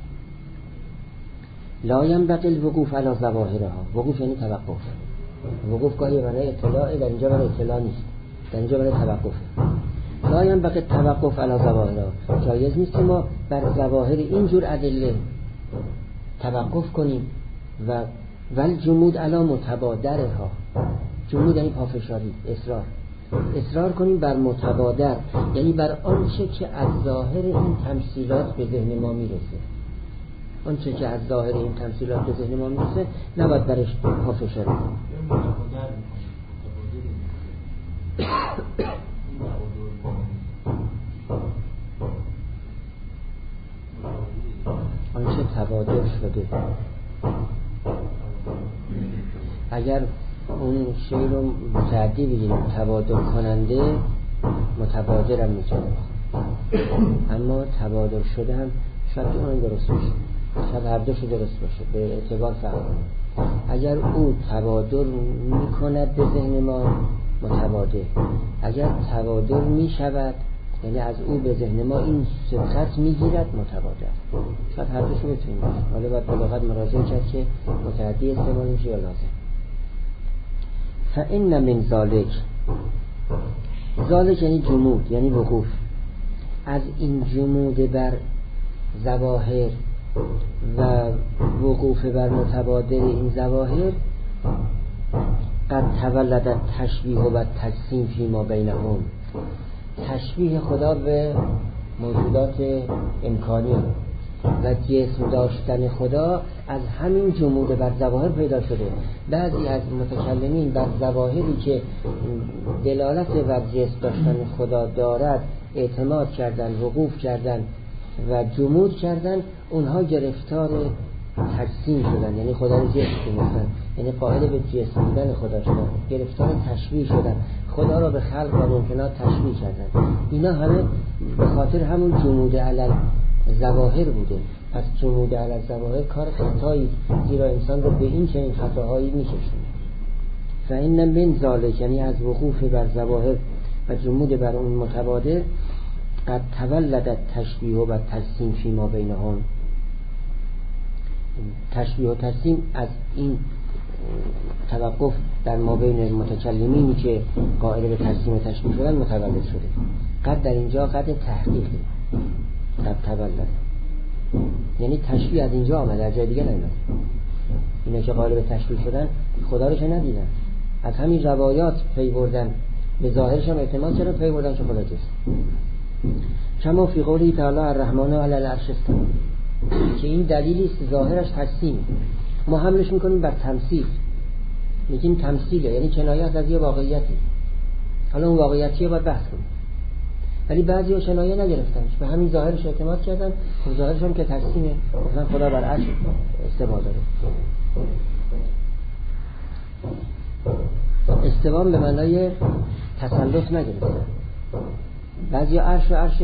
لا ينبغي الوقوف على ظواهرها، وقوف یعنی توقف، وقوف گاهی برای اطلاع، در اینجا برای اطلاع نیست، در اینجا برای توقف. لا ينبغي التوقف على ظواهرها، جایز نیست که ما بر ظواهر اینجور ادله توقف کنیم و والجمود علی متبادرها، جمود یعنی پافشاری، اصرار کنیم بر متبادر، یعنی بر آنچه که از ظاهر این تمثیلات به ذهن ما میرسه، آنچه که از ظاهر این تمثیلات به ذهن ما میرسه نباید برش پافشاری کنیم. آنچه تبادر شده، اگر اون شی رو متعدی بگیریم تبادل کننده، متبادر هم میتونه، اما تبادل شده هم شاید اون درست باشه، شاید هر دوشو درست باشه به اعتبار فهم. اگر او تبادل میکند به ذهن ما، متبادر. اگر تبادل میشود یعنی از او به ذهن ما این صفت میگیرد متبادر. شاید هر دوشو بتونیم حالا باید بلاغت مراجعه کرد که متعدی استعمال میشه یا لازم. فإن من ذالک یعنی جمود، یعنی وقوف. از این جمود بر ظواهر و وقوف بر متبادر این ظواهر قد تولد تشبیه و تجسیم فیما بینهم. تشبیه خدا به موجودات امکانی و جسم داشتن خدا از همین جمود بر ظواهر پیدا شده. بعضی از متکلمین بر ظواهری که دلالت بر جسم داشتن خدا دارد اعتماد کردن، وقوف کردن و جمود کردن، اونها گرفتار تجسیم شدن، یعنی خدا رو جسم دونستن، یعنی قائل به جسم بودن خدا شدن، گرفتار تشبیه شدن، خدا را به خلق و ممکنات تشبیه کردن. اینا همه به خاطر همون جمود علی ظواهر بوده. پس جمود علی ظواهر کار خطایی، زیرا انسان رو به این چنین خطاهایی میکشونه. فإن من ذالک یعنی از وقوف بر ظواهر و جمود بر اون متبادر قد تولد تشبیه و تجسیم فیما بینهم. تشبیه و تجسیم از این توقف در ما بین متکلمینی که قائل به تجسیم و تشبیه شدن متولد شده. قد در اینجا قد تحقیقی، قد تولد یعنی تشبیه از اینجا آمده، از جای دیگه نیامده. اینا که قائل به تشبیه شدن خدا رو چه ندیدن، از همین روایات پی بردن، به ظاهرش هم اعتماد کردن، پی بردن که خدا جسم. کما فی قوله تعالی الرحمن علی العرش استوى، که این دلیلی است ظاهرش تجسیم. ما حملش میکنیم بر تمثیل، میگیم تمثیله، یعنی کنایت از یه واقعیتی. حالا اون واقعیتی رو باید بحث کنیم، ولی بعضی‌ها کنایه نگرفتنش، به همین ظاهرش اعتماد کردن. خب ظاهرش هم که تجسیمه، گفتن خدا بر عرش استوا داره. استوا به معنای تسلط نگرفتن. بعضی‌ها عرش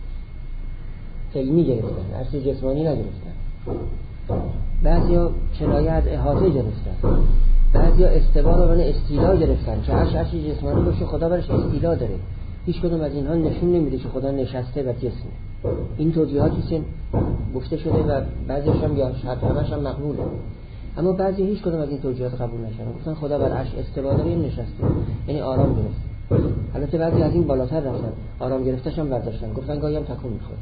علمی گرفتن، عرش جسمانی نگرفتن. بعضی‌ها کنایه از احاطه گرفتن. بعضی‌ها استوا رو به معنای استیلا گرفتن که عرش جسمانی باشه، خدا برش استیلا داره. هیچ کدوم از اینها نشون نمیده که خدا نشسته و جسمه. این توجیهاتی که گفته شده و بعضیش هم یا شاید همش هم مقبوله، اما بعضی هیچ کدوم از این توجیهات قبول نشدن. گفتن خدا بر عرش استوا داره، نشسته، یعنی آرام گرفته. البته بعضی از این بالاتر رفتن، آرام گرفتش هم برداشتن، گفتن گاهی هم تکون میخوره.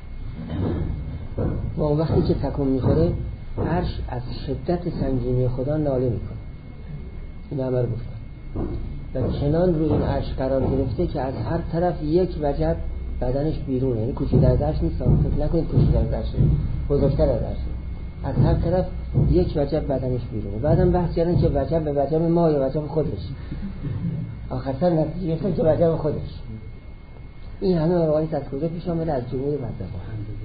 و اون وقتی که تکون میخوره عرش از شدت سنگینی خدا ناله میکنه. این امر گفتن و چنان روی این عرش قرار گرفته که از هر طرف یک وجب بدنش بیرونه، یعنی کوچیک‌تر از عرش نیست، فکر نکنید کوچیک‌تر از عرش، بزرگتر از عرش، از هر طرف یک وجب بدنش بیرونه. بعدم بحث کردن که وجب به وجب ما یا وجب خودش، آخرتر نتیجه گرفتن که وجب خودش. این همه روایت از کجا پیش آمده؟ از جمهور مذهب.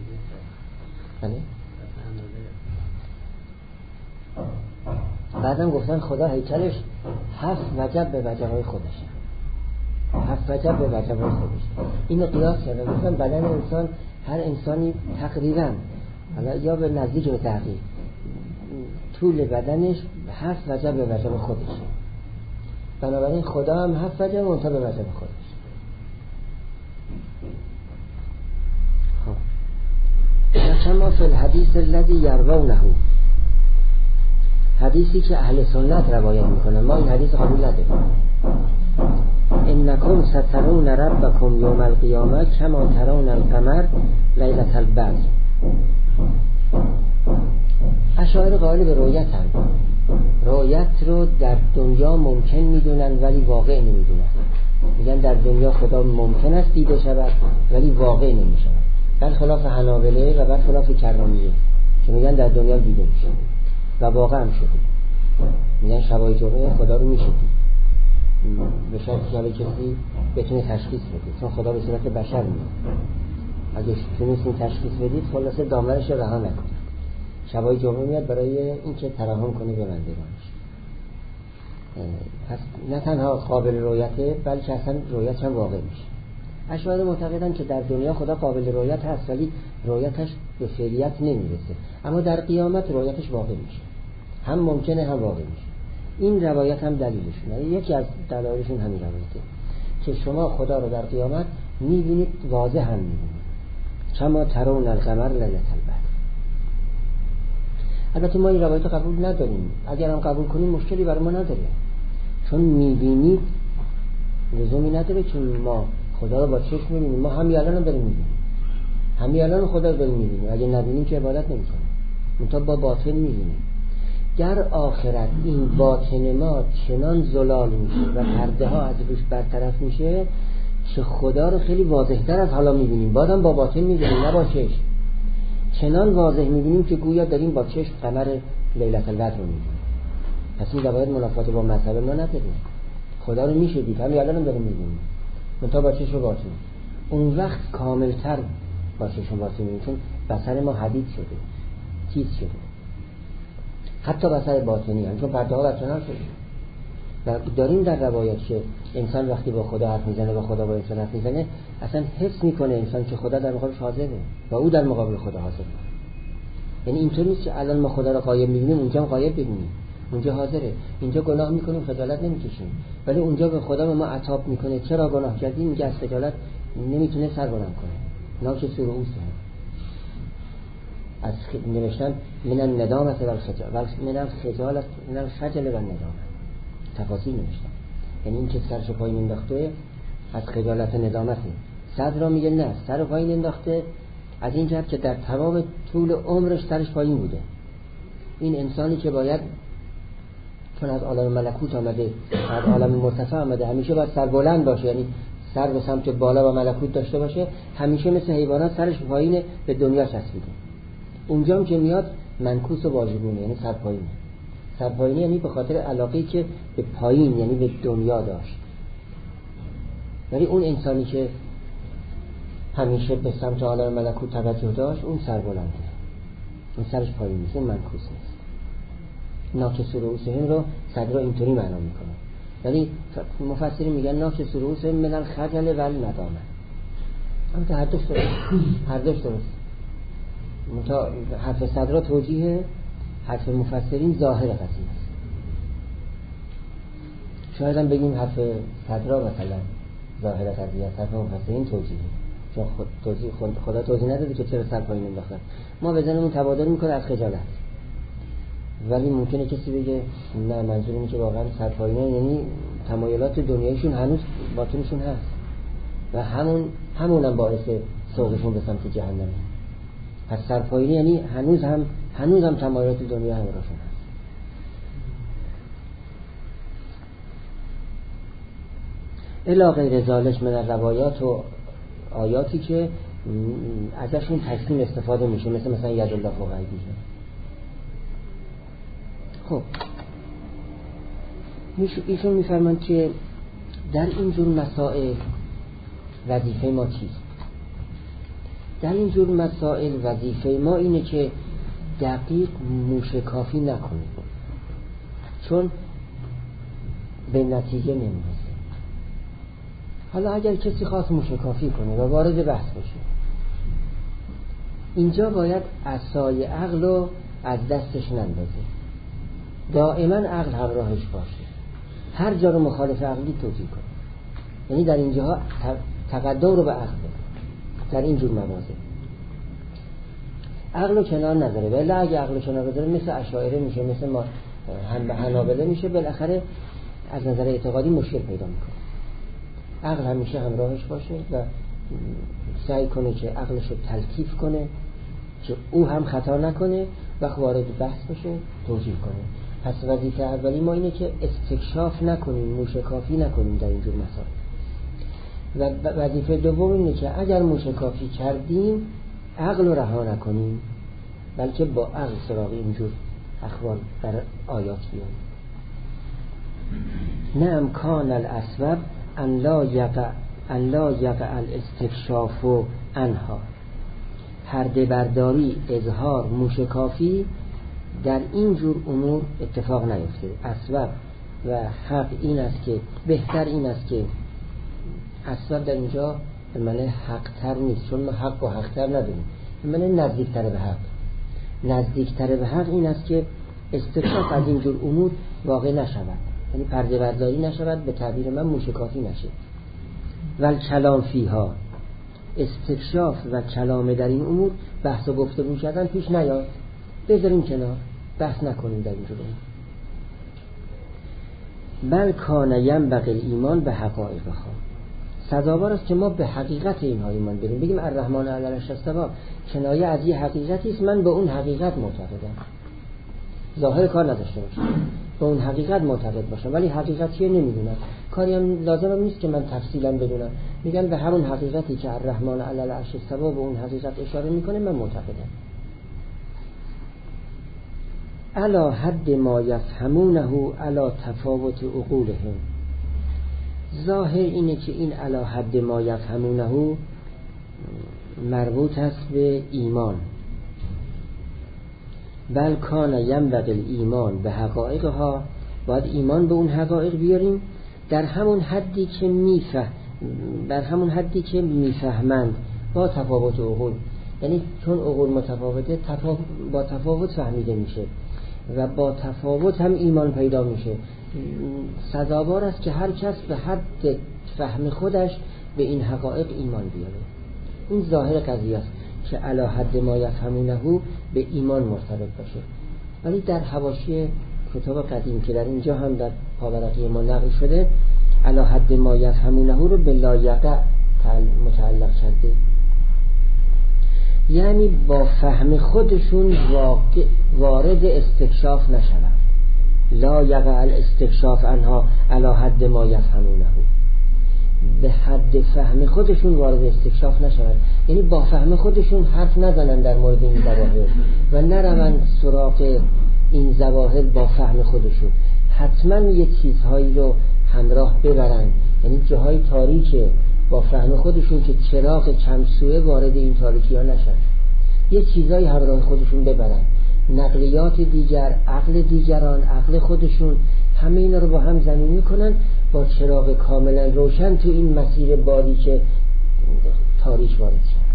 بعدم گفتن خدا هیکلش 7 وجب به وجبهای خودشه، 7 وجب به وجبهای خودش. اینو قیاس کردن، گفتن بدن انسان، هر انسانی تقریبا حالا یا به نزدیک به تحقیق طول بدنش 7 وجب به وجب خودشه. بنابراین خدا هم 7 وجب منتها به وجب خودش. کما فی الحدیث الذی یروونه، حدیثی که اهل سنت روایت میکنن، ما این حدیث قبول نداریم. انکم سترون ربکم یوم القیامه کما ترون القمر لیلة البدر. اشاعره قائل به رؤیت هم، رؤیت رو در دنیا ممکن میدونن ولی واقع نمیدونن. میگن در دنیا خدا ممکن است دیده شود ولی واقع نمیشود، برخلاف حنابله و برخلاف کرامیه که میگن در دنیا دیده میشه و واقع هم شده. میگن شبای جمعه خدا رو میشه دید، به شرطی که کسی بتونه تشخیص بده، چون خدا به صورت بشر میاد. اگه تونستین تشخیص بدید خلاصه دامنش رو رها نکنید. شبای جمعه میاد برای اینکه ترحم کنه به بندگانش. پس نه تنها قابل رؤیته بلکه اصلا رؤیت هم واقع میشه. اشاعره معتقدن که در دنیا خدا قابل رؤیت هست ولی رؤیتش به فعلیت نمیرسه، اما در قیامت رؤیتش واقع میشه، هم ممکنه هم واقع میشه. این روایت هم دلیلشونه، یکی از دلایلشون همین روایته که شما خدا رو در قیامت میبینید واضح هم میبینید کما ترون القمر لیلة البدر. البته ما این روایت قبول نداریم، اگر هم قبول کنیم مشکلی برای ما نداره، چون میبینید لزومی نداره که ما خدا رو با چشم میبینیم. ما همین الان هم داریم میبینیم، همین الان خدا رو داریم میبینیم، اگه نبینیم که عبادت نمیکنیم، منتها با باطن میبینیم. در آخرت این باطن ما چنان زلال میشه و پرده ها از روش برطرف میشه که خدا رو خیلی واضح‌تر از حالا میبینیم، بعدم با باطن میبینیم نه با چشم. چنان واضح میبینیم که گویا داریم با چشم قمر لیلة البدر رو میبینیم. پس این روایت منافات با مذهب ما نداره. خدا رو میشه دید، همین الان هم داریم میبینیم، منتها با چشم باطن. اون وقت کاملتر با چشم باطن میبینیم، چون بصر ما حدید شده، تیز شده، حتی بصر باطنی هم، چون پرده ها برکنار شده. و داریم در روایت که انسان وقتی با خدا حرف میزنه و خدا با انسان حرف میزنه اصلا حس میکنه انسان که خدا در مقابلش حاضره و او در مقابل خدا حاضره. یعنی اینطور نیست که الان ما خدا رو غایب میبینیم اونجا هم غایب ببینیم، اونجا حاضره. اینجا گناه میکنیم خجالت نمیکشیم، ولی اونجا به خدا به ما عتاب میکنه چرا گناه کردیم، میگه از خجالت نمیتونه سر بلند کنه. ناکس رؤوسه از نوشتن من الندامت و الخجالت من الخجل و الندامت تفاصیل نوشتن، یعنی این که سرش پایین انداخته از خجالت و ندامته. صدر را میگه نه، سر پایین انداخته از این جهت که در تمام طول عمرش سرش پایین بوده. این انسانی که باید چون از عالم ملکوت آمده، از عالم مرتفع آمده، همیشه باید سر بلند باشه، یعنی سر به سمت بالا و ملکوت داشته باشه، همیشه مثل حیوانات سرش پایین به دنیا چسبیده. اونجا هم که میاد منکوس و واجبونه، یعنی سر پایینه. سر پایینی یعنی به خاطر علاقه‌ای که به پایین یعنی به دنیا داشت. ولی اون انسانی که همیشه به سمت عالم ملکوت توجه داشت اون سر بلنده، اون سرش پایین نیست، اون منکوس نیست. ناکس رؤوسهم رو صدر اینطوری معنا میکنه، یعنی مفسرین میگن ناکس رؤوسهم من الخجل و الندامه. البته هر دوش درست. حرف صدر توجیه، حرف مفسرین ظاهر قضیه است. شاید هم بگیم حرف صدر مثلا ظاهر قضیه است، حرف مفسرین توجیه، چون خدا توضیح نداده که چرا سر پایین انداختن. ما به ذهنمون تبادر میکنه از خجالت، ولی ممکنه کسی بگه نه منظور اینه که واقعا سر پایینه، یعنی تمایلات دنیایشون هنوز باطنشون هست و همونم باعث سوقشون به سمت جهنمه. پس سر پایینی یعنی هنوز هم تمایلات دنیا همراهشون هست. الا غیر ذالک من الروایات و آیاتی که ازشون تکمیل استفاده میشه، مثلا ید الله فوق ایدیهم. خب ایشون میفرمایند که در اینجور مسائل وظیفه ما چیست؟ در اینجور مسائل وظیفه ما اینه که دقیق موشکافی نکنیم، چون به نتیجه نمیرسه. حالا اگر کسی خواست موشکافی کنه و وارد بحث بشه، اینجا باید عصای عقل رو از دستش نندازه، دائما عقل همراهش باشه، هر جا رو مخالف عقلی توجیه کنه. یعنی در اینجاها تقدم رو به عقل بده. در اینجور مواضع عقل رو کنار نذاره، ولی اگه عقل رو کنار بذاره مثل اشاعره میشه، مثل ما حنابله میشه، بالاخره از نظر اعتقادی مشکل پیدا میکنه. عقل همیشه همراهش باشه و سعی کنه که عقلش رو تلطیف کنه که او هم خطا نکنه، وقت وارد بحث بشه توجیه کنه. پس وظیفه اولی ما اینه که استکشاف نکنیم، موشکافی نکنیم در اینجور مسائل. و وظیفه دوم اینه که اگر موشکافی کردیم عقل رو رها نکنیم، بلکه با عقل سراغ اینجور اخبار در آیات بیاییم. نه امکان الاسباب ان لا یقع الاستکشاف عنها. پرده برداری، اظهار، موشکافی در اینجور امور اتفاق نیفته. اسباب و حق این است که بهتر این است که اسباب در اینجا به معنی حق تر نیست، چون ما حق و حق تر نداریم، به معنی نزدیکتر به حق. نزدیکتر به حق این است که استکشاف از اینجور امور واقع نشود، یعنی پرده برداری نشود، به تعبیر من موشکافی نشه. ول کلام فیها، استکشاف و کلام در این امور بحث و گفتگو کردن پیش نیاد، بذاریم کنار، بحث نکنیم در اینجا. بل کان ینبغی الایمان به حقایقها، سزاوار است که ما به حقیقت اینها ایمان بریم، بگیم الرحمن علی العرش استوی کنایه از یه حقیقتی است، من به اون حقیقت معتقدم، ظاهر کار نداشته باشم، به اون حقیقت معتقد باشم، ولی حقیقتیه نمیدونم، کاری هم لازم نیست که من تفصیلا بدونم، میگن به همون حقیقتی که الرحمن علی العرش استوی به اون حقیقت اشاره میکنه من معتقدم. علی حد ما یفهمونه علی تفاوت عقولهم، ظاهر اینه که این علی حد ما یفهمونه مربوط است به ایمان. بل کان ینبغی الایمان به حقایقها، باید ایمان به اون حقایق بیاریم در همون حدی که میفهمند با تفاوت عقول، یعنی چون عقول متفاوته با تفاوت فهمیده میشه و با تفاوت هم ایمان پیدا میشه. سزاوار است که هر کس به حد فهم خودش به این حقایق ایمان بیاره. این ظاهر قضیه است که علی حد ما یفهمونه به ایمان مرتبط باشه. ولی در حواشی کتاب قدیم که در اینجا هم در پاورقی ما نقل شده، علی حد ما یفهمونه رو به لا یقع متعلق کرده، یعنی با فهم خودشون وارد استکشاف نشوند. لا یقع الاستکشاف عنها علی حد ما یفهمونه، به حد فهم خودشون وارد استکشاف نشوند، یعنی با فهم خودشون حرف نزنن در مورد این ظواهر و نروند سراغ این ظواهر با فهم خودشون، حتما یه چیزهایی رو همراه ببرن، یعنی جاهای تاریکه با فهم خودشون که چراغ چمسوه وارد این تاریکی ها نشن، یه چیزایی همراه خودشون ببرن، نقلیات دیگر، عقل دیگران، عقل خودشون، همه اینا رو با هم زمین میکنن، با چراغ کاملا روشن تو این مسیر بادی که تاریک وارد شد.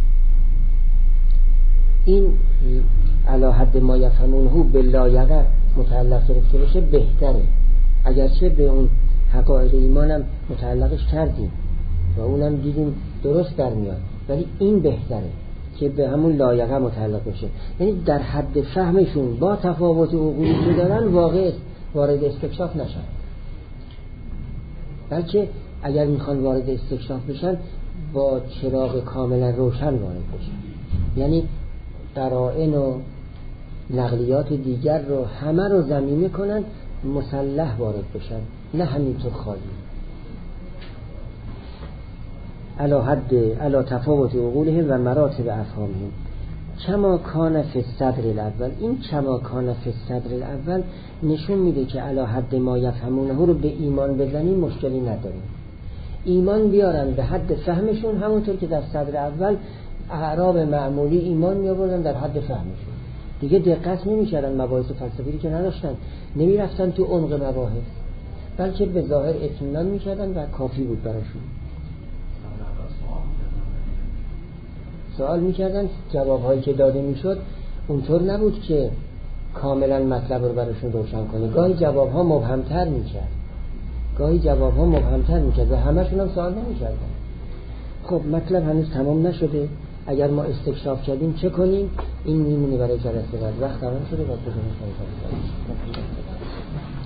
این علی حد ما یفهمونه به لا یقع متعلق گرفته باشه بهتره، اگرچه به اون حقایق ایمانم متعلقش کردیم و اونم دیدیم درست در میاد، ولی این بهتره که به همون لا یقع متعلق بشه، یعنی در حد فهمشون با تفاوت عقولی که دارن واقع وارد استکشاف نشن، بلکه اگر میخوان وارد استکشاف بشن با چراغ کاملا روشن وارد بشن، یعنی قرائن و نقلیات دیگر رو همه رو زمینه کنن، مسلح وارد بشن، نه همینطور خالی. علی تفاوت عقولهم و مراتب افهامهم کما کان فی الصدر الاول. این کما کان فی الصدر الاول نشون میده که علی حد ما یفهمونه رو به ایمان بزنیم مشکلی نداریم، ایمان بیارن به حد فهمشون، همونطور که در صدر اول اعراب معمولی ایمان میآوردن در حد فهمشون، دیگه دقت نمی‌کردن، مباحث فلسفی که نداشتن، نمیرفتن تو عمق مباحث، بلکه به ظاهر اطمینان می‌کردن و کافی بود براشون. سوال می‌کردن، جواب‌هایی که داده می‌شد اونطور نبود که کاملا مطلب رو براشون روشن کنه، گاهی جواب‌ها مبهم‌تر می‌کرد و همه‌شون هم سوال نمی‌کردن. خب مطلب هنوز تمام نشده، اگر ما استکشاف کردیم چه کنیم؟ این میمونه برای جلسه بعد. وقت تمام شده، وقت